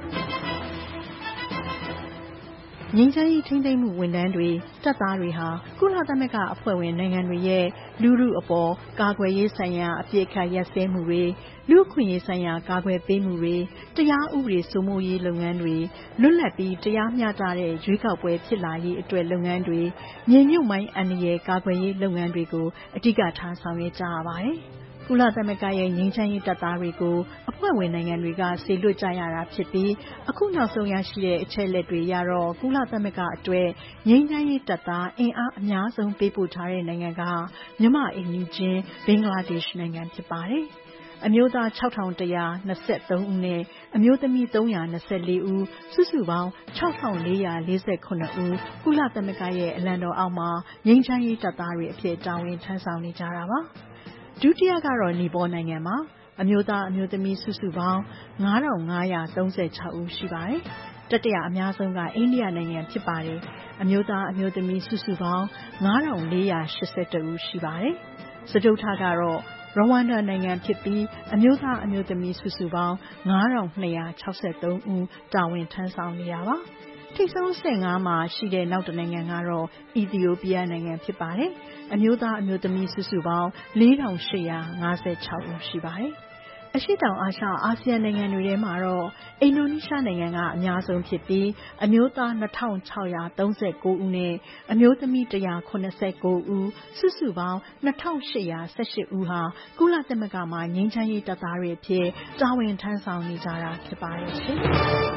ငြိမ်းချမ်းရေးထိန်းသိမ်းမှုဝန်ထမ်းတွေတပ်သားတွေဟာကုလသမဂ္ဂအဖွဲ့ဝင်နိုင်ငံတွေရဲ့လူထုအပေါ်ကာကွယ်ရေးဆိုင်ရာအပြစ်ခတ်ရပ်စဲမှုတွေလူ့အခွင့်အရေးဆိုင်ရာကာကွယ်ပေးမှုတွေတရားဥပဒေစိုးမိုးရေးလုပ်ငန်းတွေလွတ်လပ်ပြီးတရားမျှတတဲ့ရွေးကောက်ပွဲဖြစ်လာရေးအတွက်လုပ်ငန်းတွေမြေမြုပ်မိုင်းအန္တရာယ်ကာကွယ်ရေးလုပ်ငန်းတွေကိုအဓိကထားဆောင်ရွက်ကြရပါတယ်။ကုလသမဂ္ဂရဲ့ငြိမ်းချမ်းရေးတပ်သားတွေကိုအဖွဲ့ဝင်နိုင်ငံတွေကစေလွှတ်ကြရတာဖြစ်ပြီးအခုနောက်ဆုံးရရှိတဲ့အချက်အလက်တွေအရတော့ကုလသမဂ္ဂအတွက်ငြိမ်းချမ်းရေးတပ်သားအင်အားအများဆုံးပေးပို့ထားတဲ့နိုင်ငံကမြန်မာအိမ်နီးချင်းဘင်္ဂလားဒေ့ရှ်နိုင်ငံဖြစ်ပါတယ်။အမျိုးသားခြောက်ထောင်တစ်ရာနှစ်ဆယ့်သုံးဦးနဲ့အမျိုးသမီးသုံးရာနှစ်ဆယ့်လေးဦးစုစုပေါင်းခြောက်ထောင်လေးရာလေးဆယ့်ခုနှစ်ဦးကုလသမဂ္ဂရဲ့အလံတော်အောက်မှာငြိမ်းချမ်းရေးတပ်သားတွေအဖြစ်တာဝန်ထမ်းဆောင်နေကြတာပါ။ဒုတိယကတော့နီပေါနိုင်ငံမှာအမျိုးသားအမျိုးသမီးစုစုပေါင်းငါးထောင်ငါးရာသုံးဆယ့်ခြောက်ဦးရှိပါတယ်။တတိယအများဆုံးကအိန္ဒိယနိုင်ငံဖြစ်ပါတယ်။အမျိုးသားအမျိုးသမီးစုစုပေါင်းငါးထောင်လေးရာရှစ်ဆယ့်တစ်ဦးရှိပါတယ်။စတုတ္ထကတော့ရဝမ်ဒါနိုင်ငံဖြစ်ပြီးအမျိုးသားအမျိုးသမီးစုစုပေါင်းငါးထောင်နှစ်ရာခြောက်ဆယ့်သုံးဦးတာဝန်ထမ်းဆောင်နေတာပါ။ထိပ်ဆုံးဆင့်ငါးမှာရှိတဲ့နောက်တစ်နိုင်ငံကတော့အီသီယိုးပီးယားနိုင်ငံဖြစ်ပါတယ်။အမျိုးသားအမျိုးသမီးစုစုပေါင်းလေးထောင်ရှစ်ရာငါးဆယ့်ခြောက်ဦးရှိပါတယ်။အရှေ့တောင်အာရှအာဆီယံနိုင်ငံတွေထဲမှာတော့အင်ဒိုနီးရှားနိုင်ငံကအများဆုံးဖြစ်ပြီးအမျိုးသားနှစ်ထောင်ခြောက်ရာသုံးဆယ့်ကိုးဦးနဲ့အမျိုးသမီးတစ်ရာခုနှစ်ဆယ့်ကိုးဦးစုစုပေါင်းနှစ်ထောင်ရှစ်ရာဆယ့်ရှစ်ဦးဟာကုလသမဂ္ဂမှာငြိမ်းချမ်းရေးတပ်သားတွေအဖြစ်တာဝန်ထမ်းဆောင်နေကြတာဖြစ်ပါတယ်ရှင်။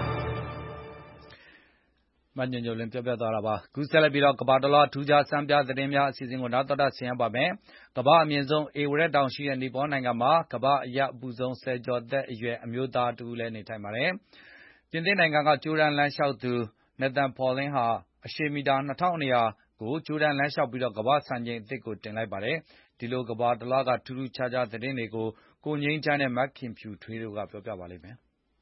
မညညိုလင်းပြောပြသွားတာပါ။ခုဆက်လက်ပြီးတော့ကမ္ဘာတလွှားထူးခြားစံပြသတင်းများအစီအစဉ်ကိုနောက်တော်တာဆင်ရပါမယ်။ကမ္ဘာအမြင့်ဆုံးအေဝရက်တောင်ရှိတဲ့နီပေါနိုင်ငံမှာကမ္ဘာအရက်အပူဆုံးဆယ်ကျော်သက်အရွယ်အမျိုးသားတူလည်းနေထိုင်ပါတယ်။ပြင်သစ်နိုင်ငံကကျိုးတန်းလမ်းလျှောက်သူနေသန်ဖော်လင်းဟာအရှည်မီတာနှစ်ထောင်နှစ်ရာကိုကျိုးတန်းလမ်းလျှောက်ပြီးတော့ကမ္ဘာစံချိန်အသစ်ကိုတင်လိုက်ပါတယ်။ဒီလိုကမ္ဘာတလွှားကထူးထူးခြားခြားသတင်းတွေကိုကိုငိမ့်ချမ်းနဲ့မက်ခင်ဖြူထွေးတို့ကပြောပြပါလိမ့်မယ်။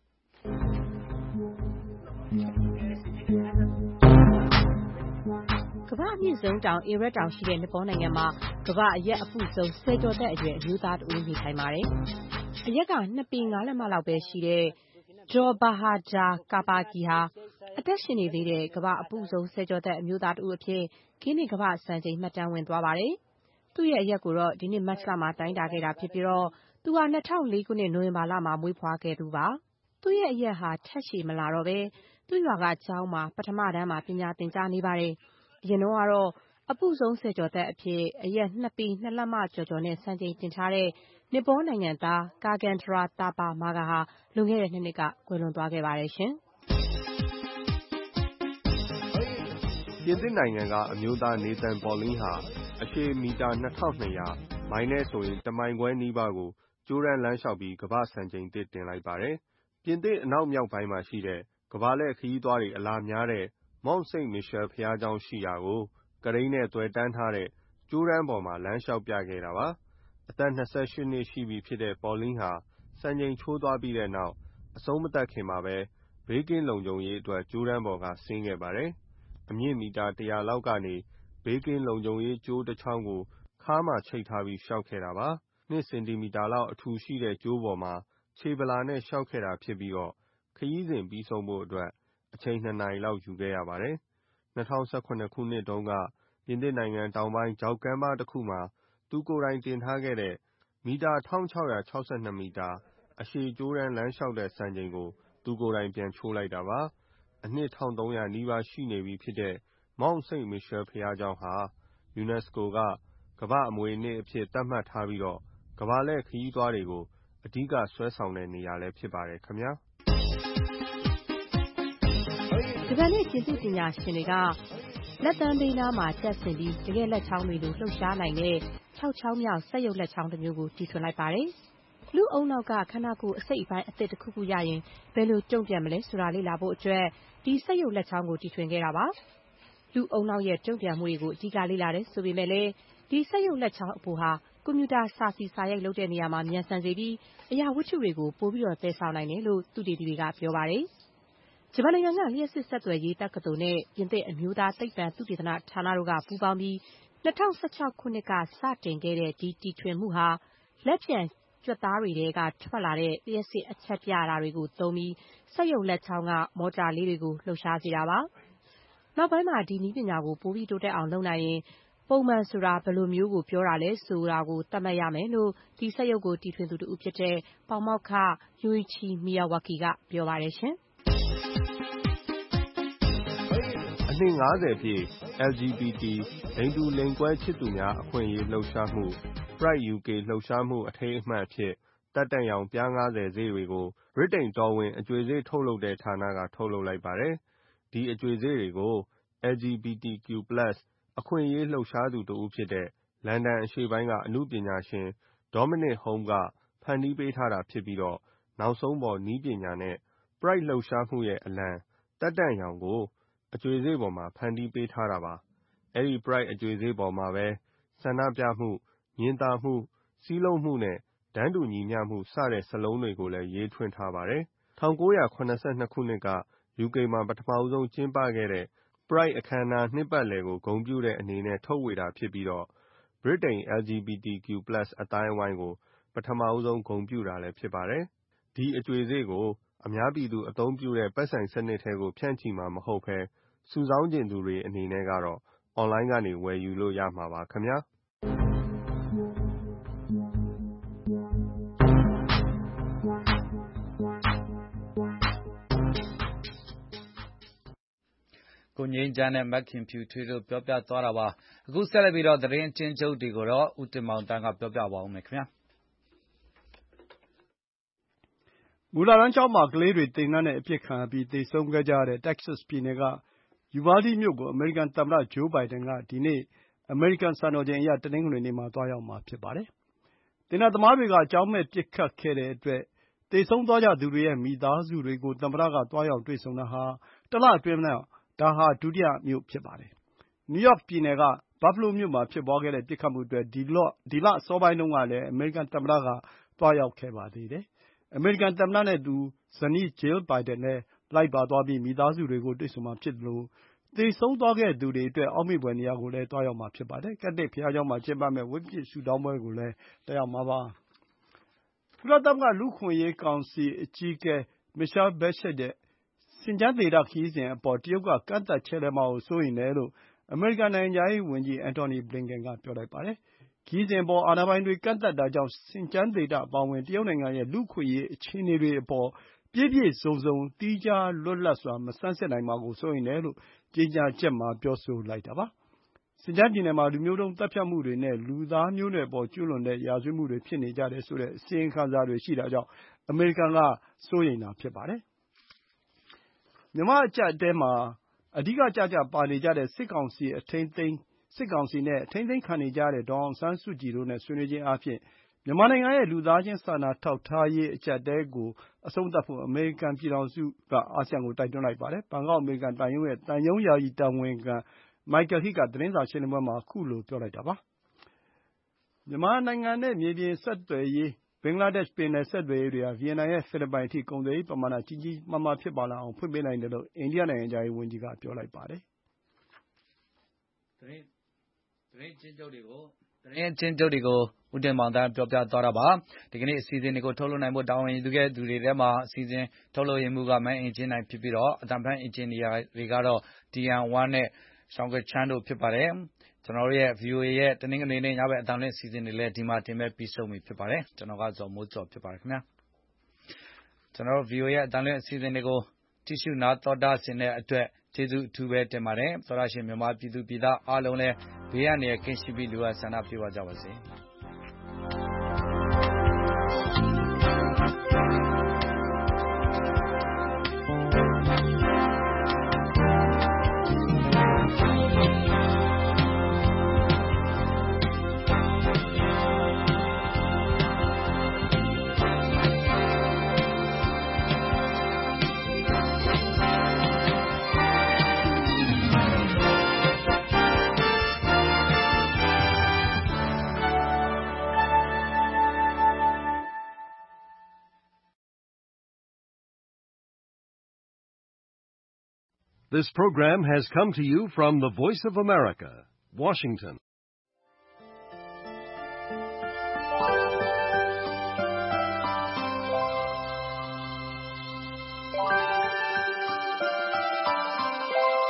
ကမ္ဘာအမြင့်ဆုံးတောင်အေရက်တောင်ရှိတဲ့နီပေါနိုင်ငံမှာကမ္ဘာအရက်အပူဆုံးဆယ်ကျော်သက်အရွယ်အမျိုးသားတဦးနေထိုင်ပါတယ်။အရက်ကနှစ်ပေငါးလက်မလောက်ပဲရှိတဲ့ဂျော်ဘာဟာဂျာကာပါကီဟာအသက်ရှင်နေသေးတဲ့ကမ္ဘာအပူဆုံးဆယ်ကျော်သက်အမျိုးသားတဦးအဖြစ်ဂင်းနစ်ကမ္ဘာစံချိန်မှတ်တမ်းဝင်သွားပါတယ်။သူ့ရဲ့အရက်ကိုတော့ဒီနှစ်မတ်လမှာတိုင်းတာခဲ့တာဖြစ်ပြီးတော့သူဟာနှစ်ထောင်လေးခုနှစ်နိုဝင်ဘာလမှာမွေးဖွားခဲ့သူပါ။သူ့ရဲ့အရက်ဟာထက်ရှည်မလာတော့ပဲသူ့ရွာကကျောင်းမှာပထမတန်းမှာပညာသင်ကြားနေပါတယ်။အရင်တော့ကတော့အပူဆုံးဆယ်ကျော်သက်အဖြစ်အရက်နှစ်ပေနှစ်လက်မကျော်ကျော်နဲ့စံချိန်တင်ထားတဲ့နီပေါနိုင်ငံသားကာဂန်ဒရာတာပါမာဂါဟာလွန်ခဲ့တဲ့နှစ်နှစ်ကကွယ်လွန်သွားခဲ့ပါတယ်ရှင်။ပြင်သစ်နိုင်ငံကအမျိုးသားနေသန်ပေါ်လင်းဟာအရှည်မီတာနှစ်ထောင်နှစ်ရာမိုင်နဲ့ဆိုရင်တမိုင်ခွဲနီးပါးကိုကျိုးတန်းလမ်းလျှောက်ပြီးကမ္ဘာစံချိန်သစ်တင်လိုက်ပါတယ်။ပြင်သစ်အနောက်မြောက်ပိုင်းမှာရှိတဲ့ကမ္ဘာလှည့်ခရီးသွားတွေအလာများတဲ့Mont Saint-Michel ဘုရားကျောင်းရှိရာကိုကရိန်းနဲ့သွယ်တန်းထားတဲ့ကျိုးတန်းပေါ်မှာလမ်းလျှောက်ပြခဲ့တာပါ။အသက်၂၈နှစ်ရှိပြီဖြစ်တဲ့ပေါ်လင်းဟာစံချိန်ချိုးသွားပြီးတဲ့နောက်အဆုံးမသတ်ခင်မှာပဲဘေးကင်းလုံခြုံရေးအတွက်ကျိုးတန်းပေါ်ကဆင်းခဲ့ပါတယ်။အမြင့်မီတာတစ်ရာလောက်ကနေဘေးကင်းလုံခြုံရေးကြိုးတစ်ချောင်းကိုခါးမှာချိတ်ထားပြီးလျှောက်ခဲ့တာပါ။၂စင်တီမီတာလောက်အထူရှိတဲ့ကြိုးပေါ်မှာခြေဗလာနဲ့လျှောက်ခဲ့တာဖြစ်ပြီးတော့ခရီးစဉ်ပြီးဆုံးဖို့အတွက်အချိန်နှစ်နာရီလောက်ယူခဲ့ရပါတယ်။၂၀၁၇ခုနှစ်တုန်းကပြင်သစ်နိုင်ငံတောင်ပိုင်းဂျောက်ကမ်းပါးတစ်ခုမှာသူကိုယ်တိုင်တင်ထားခဲ့တဲ့မီတာတစ်ထောင်ခြောက်ရာခြောက်ဆယ့်နှစ်မီတာအရှည်ကြိုးတန်းလမ်းလျှောက်တဲ့စံချိန်ကိုသူကိုယ်တိုင်ပြန်ချိုးလိုက်တာပါ။အနှစ်တစ်ထောင်သုံးရာနီးပါးရှိနေပြီဖြစ်တဲ့မောင့်စိန့်မီရှယ်ဘုရားကျောင်းဟာ ယူနက်စကိုကကမ္ဘာ့အမွေအနှစ်အဖြစ်သတ်မှတ်ထားပြီးတော့ကမ္ဘာလှည့်ခရီးသွားတွေကိုအဓိကဆွဲဆောင်တဲ့နေရာလည်းဖြစ်ပါတယ်ခင်ဗျာဂျပန်နဲ့ကျေးဇူးပညာရှင်တွေကလက်သန်းလေးနားမှာတက်ဆင်ပြီးတကယ်လက်ချောင်းတွေလိုလှုပ်ရှားနိုင်တဲ့၆ချောင်းမြောက်စက်ရုပ်လက်ချောင်းတစ်မျိုးကိုတီထွင်လိုက်ပါတယ်။လူအုံနောက်ကခန္ဓာကိုယ်အစိတ်အပိုင်းအသစ်တစ်ခုခုရရင်ဘယ်လိုတုံ့ပြန်မလဲဆိုတာလေ့လာဖို့အတွက်ဒီစက်ရုပ်လက်ချောင်းကိုတီထွင်ခဲ့တာပါ။လူအုံနောက်ရဲ့တုံ့ပြန်မှုတွေကိုအဓိကလေ့လာတယ်ဆိုပေမဲ့လည်းဒီစက်ရုပ်လက်ချောင်းအပိုဟာကွန်ပျူတာစာစီစာရိုက်လုပ်တဲ့နေရာမှာမြန်ဆန်စေပြီးအရာဝတ္ထုတွေကိုပိုပြီးတော့သယ်ဆောင်နိုင်တယ်လို့သုတေသီတွေကပြောပါတယ်။ဂျပန်နိုင်ငံကလျှပ်စစ်ဆက်သွယ်ရေးတက္ကသိုလ်နဲ့ပြင်သစ်အမျိုးသားသိပ္ပံသုတေသနဌာနတို့ကပူးပေါင်းပြီး၂၀၁၆ခုနှစ်ကစတင်ခဲ့တဲ့ဒီတီထွင်မှုဟာလက်ပြန်ကြွက်သားတွေထဲကထွက်လာတဲ့လျှပ်စစ်အချက်ပြတာတွေကိုသုံးပြီးစက်ရုပ်လက်ချောင်းကမော်တာလေးတွေကိုလှုပ်ရှားစေတာပါ။နောက်ပိုင်းမှာဒီနည်းပညာကိုပိုပြီးတိုးတက်အောင်လုပ်နိုင်ရင်ပုံမှန်ဆိုတာဘယ်လိုမျိုးကိုပြောတာလဲဆိုတာကိုသတ်မှတ်ရမယ်လို့ဒီစက်ရုပ်ကိုတီထွင်သူတဦးဖြစ်တဲ့ပေါမောက္ခ Yuichi Miyawaki ကပြောပါတယ်ရှင်။အနှစ်၅၀ပြည့် แอล ဂျီ ဘီ တီ လိင်တူလိင်ကွဲချစ်သူများအခွင့်အရေးလှုပ်ရှားမှု Pride ယူ ကေ လှုပ်ရှားမှုအထိမ်းအမှတ်အဖြစ်တပ်တန့်ရောင်ပြား၅၀ဈေးတွေကိုဗြိတိန်တော်ဝင်အကြွေဈေးထုတ်လုပ်တဲ့ဌာနကထုတ်လုပ်လိုက်ပါတယ်။ဒီအကြွေဈေးတွေကို แอล ဂျီ ဘီ တီ Q ပလပ် အခွင့်အရေးလှုပ်ရှားသူတဦးဖြစ်တဲ့လန်ဒန်အရှေ့ပိုင်းကအနုပညာရှင် Dominic Home ကဖန်တီးပေးထားတာဖြစ်ပြီးတော့နောက်ဆုံးပေါ်နည်းပညာနဲ့ Pride လှုပ်ရှားမှုရဲ့အလံတပ်တန့်ရောင်ကိုအကြွေဈေးပေါ်မှာဖန်တီးပေးထားတာပါ။အဲဒီ Pride အကြွေဈေးပေါ်မှာပဲဆန္ဒပြမှု၊ညင်သာမှု၊စည်းလုံးမှုနဲ့တန်းတူညီမျှမှုစတဲ့စာလုံးတွေကိုလည်းရေးထွင်းထားပါတယ်။၁၉၇၂ခုနှစ်က ယူကေမှာပထမဆုံးကျင်းပခဲ့တဲ့ Pride အခမ်းအနားနှစ်ပတ်လည်ကိုဂုဏ်ပြုတဲ့အနေနဲ့ထုတ်ဝေတာဖြစ်ပြီးတော့ဗြိတိန် แอล ဂျီ ဘီ တီ Q ပလပ် အသိုင်းအဝိုင်းကိုပထမဆုံးဂုဏ်ပြုတာလည်းဖြစ်ပါတယ်။ဒီအကြွေဈေးကိုအများပြည်သူအသုံးပြုတဲ့ပိုက်ဆံစနစ်ထဲကိုဖြန့်ချိမှာမဟုတ်ဘဲစုဆောင်းချင်သူတွေအနေနဲ့ကတော့အွန်လိုင်းကနေဝယ်ယူလို့ရမှာပါခင်ဗျာကိုငြိမ်းချမ်းနဲ့မခင်ဖြူထွေးတို့ပြောပြသွားတာပါအခုဆက်လက်ပြီးတော့သတင်းအချင်းချုပ်တွေကိုတော့ဦးတင်မောင်တန်းကပြောပြပါဦးမယ်ခင်ဗျာမူလတန်းကျောင်းမှာကလေးတွေသင်တန်းနဲ့အပြစ်ခံရပြီးသေဆုံးခဲ့ကြတဲ့ Texas ပြည်နယ်ကယူဗားဒီမြို့ကိုအမေရိကန်သမ္မတဂျိုးဘိုင်ဒန်ကဒီနေ့အမေရိကန်စံတော်ချိန်အရတနင်္ဂနွေနေ့မှာသွားရောက်မှာဖြစ်ပါတယ်။သေနတ်သမားတွေကကျောင်းမဲ့ပစ်ခတ်ခဲ့တဲ့အတွက်သေဆုံးသွားကြသူတွေရဲ့မိသားစုတွေကိုသမ္မတကသွားရောက်တွေ့ဆုံတာဟာတလအတွင်းမှာဒါဟာဒုတိယမြို့ဖြစ်ပါတယ်။နယူးယောက်ပြည်နယ်ကဘတ်ဖလိုးမြို့မှာဖြစ်ပွားခဲ့တဲ့ပစ်ခတ်မှုအတွက်ဒီလဒီလအစောပိုင်းတုန်းကလည်းအမေရိကန်သမ္မတကသွားရောက်ခဲ့ပါသေးတယ်။အမေရိကန်သမ္မတနဲ့သူဇနီး Jill Biden လည်းလိုက်ပါသွားပြီးမိသားစုတွေကိုတွေ့ဆုံမှာဖြစ်သလိုသေဆုံးသွားခဲ့သူတွေအတွက်အောက်မေ့ဖွယ်နေရာကိုလည်းသွားရောက်မှာဖြစ်ပါတယ်။ကက်သလစ်ဘုရားကျောင်းမှာကျင်းပမယ့်ဝတ်ပြုဆုတောင်းပွဲကိုလည်းတက်ရောက်မှာပါ။ကုလသမဂ္ဂလူ့အခွင့်အရေးကောင်စီအကြီးအကဲ Michelle Bachelet ရဲ့ရှင်ကျန်းဒေသခရီးစဉ်အပေါ်တရုတ်ကကန့်သတ်ချက်ထဲမှာကိုစိုးရိမ်တယ်လို့အမေရိကန်နိုင်ငံခြားရေးဝန်ကြီး Antony Blinken ကပြောလိုက်ပါတယ်။ခရီးစဉ်အပေါ်အာဏာပိုင်တွေကန့်သတ်တာကြောင့်ရှင်ကျန်းဒေသအပါအဝင်တရုတ်နိုင်ငံရဲ့လူ့အခွင့်အရေးအခြေအနေတွေအပေါ်ပြည့်ပြည့်စုံစုံသီးခြားလွတ်လပ်စွာမဆန်းစစ်နိုင်မှာကိုစိုးရိမ်တယ်လို့ကြေညာချက်မှာပြောဆိုလိုက်တာပါ။ရှင်ကျန်းပြည်နယ်မှာလူမျိုးတုံးသတ်ဖြတ်မှုတွေနဲ့လူသားမျိုးနွယ်အပေါ်ကျူးလွန်တဲ့ရာဇဝတ်မှုတွေဖြစ်နေကြတယ်ဆိုတဲ့အစီရင်ခံစာတွေရှိတာကြောင့်အမေရိကန်ကစိုးရိမ်တာဖြစ်ပါတယ်။မြန်မာ့အကျပ်အတည်းမှာအဓိကကျကျပါနေကြတဲ့စစ်ကောင်စီအထိန်းသိမ်းစစ်ကောင်စီနဲ့အထိန်းသိမ်းခံနေကြတဲ့ဒေါ်အောင်ဆန်းစုကြည်တို့နဲ့ဆွေးနွေးခြင်းအားဖြင့်မြန်မာနိုင်ငံရဲ့လူသားချင်းစာနာထောက်ထားရေးအကျပ်အတည်းကိုအဆုံးသတ်ဖို့အမေရိကန်ပြည်ထောင်စုကအာဆီယံကိုတိုက်တွန်းလိုက်ပါတယ်။ဘန်ကောက်အမေရိကန်သံရုံးရဲ့သံရုံးယာယီတာဝန်ခံ Michael Heath ကသတင်းစာရှင်းလင်းပွဲမှာခုလိုပြောလိုက်တာပါ။မြန်မာနိုင်ငံနဲ့မြေပြင်ဆက်သွယ်ရေးဘင်္ဂလားဒေ့ရှ်ပင်လယ်ဆက်သွယ်ရေးတွေဟာဗီယက်နမ်ရဲ့ဖိလစ်ပိုင်အထိကုန်သွယ်ရေးပမာဏကြီးကြီးမားမားဖြစ်ပေါ်လာအောင်ဖွင့်ပေးနိုင်တယ်လို့အိန္ဒိယနိုင်ငံခြားရေးဝန်ကြီးကပြောလိုက်ပါတယ်။သတင်းသတင်းချင်းချုပ်တွေကိုသတင်းချင်းချုပ်တွေကိုဦးတင်မောင်တန်းပြောပြသွားတာပါဒီကနေ့အစီအစဉ်တွေကိုထုတ်လွှင့်နိုင်ဖို့တာဝန်ယူခဲ့သူတွေထဲမှာအစီအစဉ်ထုတ်လွှင့်မှုကမန်းအင်ဂျင်နိုင်ဖြစ်ပြီးတော့အတံဖန်အင်ဂျင်နီယာတွေကတော့ တီ အန် ဝမ် နဲ့ရှောင်းကချန်းတို့ဖြစ်ပါတယ်ကျွန်တော်တို့ရဲ့ ဗီအိုအေ ရဲ့တနင်္ဂနွေနေ့ညဘက်အတံလွှင့်အစီအစဉ်တွေလည်းဒီမှာတင်မဲ့ပြီးဆုံးပြီဖြစ်ပါတယ်ကျွန်တော်ကဇော်မိုးကျော်ဖြစ်ပါတယ်ခင်ဗျာကျွန်တော်တို့ ဗီအိုအေ ရဲ့အတံလွှင့်အစီအစဉ်တွေကိုကြည့်ရှုနားတော်တာဆင်တဲ့အတွက်ကျေးဇူးအထူးပဲတင်ပါတယ်သောရရှင်မြန်မာပြည်သူပြည်သားအားလုံးလည်းဘေးကနေကင်းရှင်းပြီးလူဝဆန္ဒပြပါကြပါစေ This program has come to you from the Voice of America, Washington.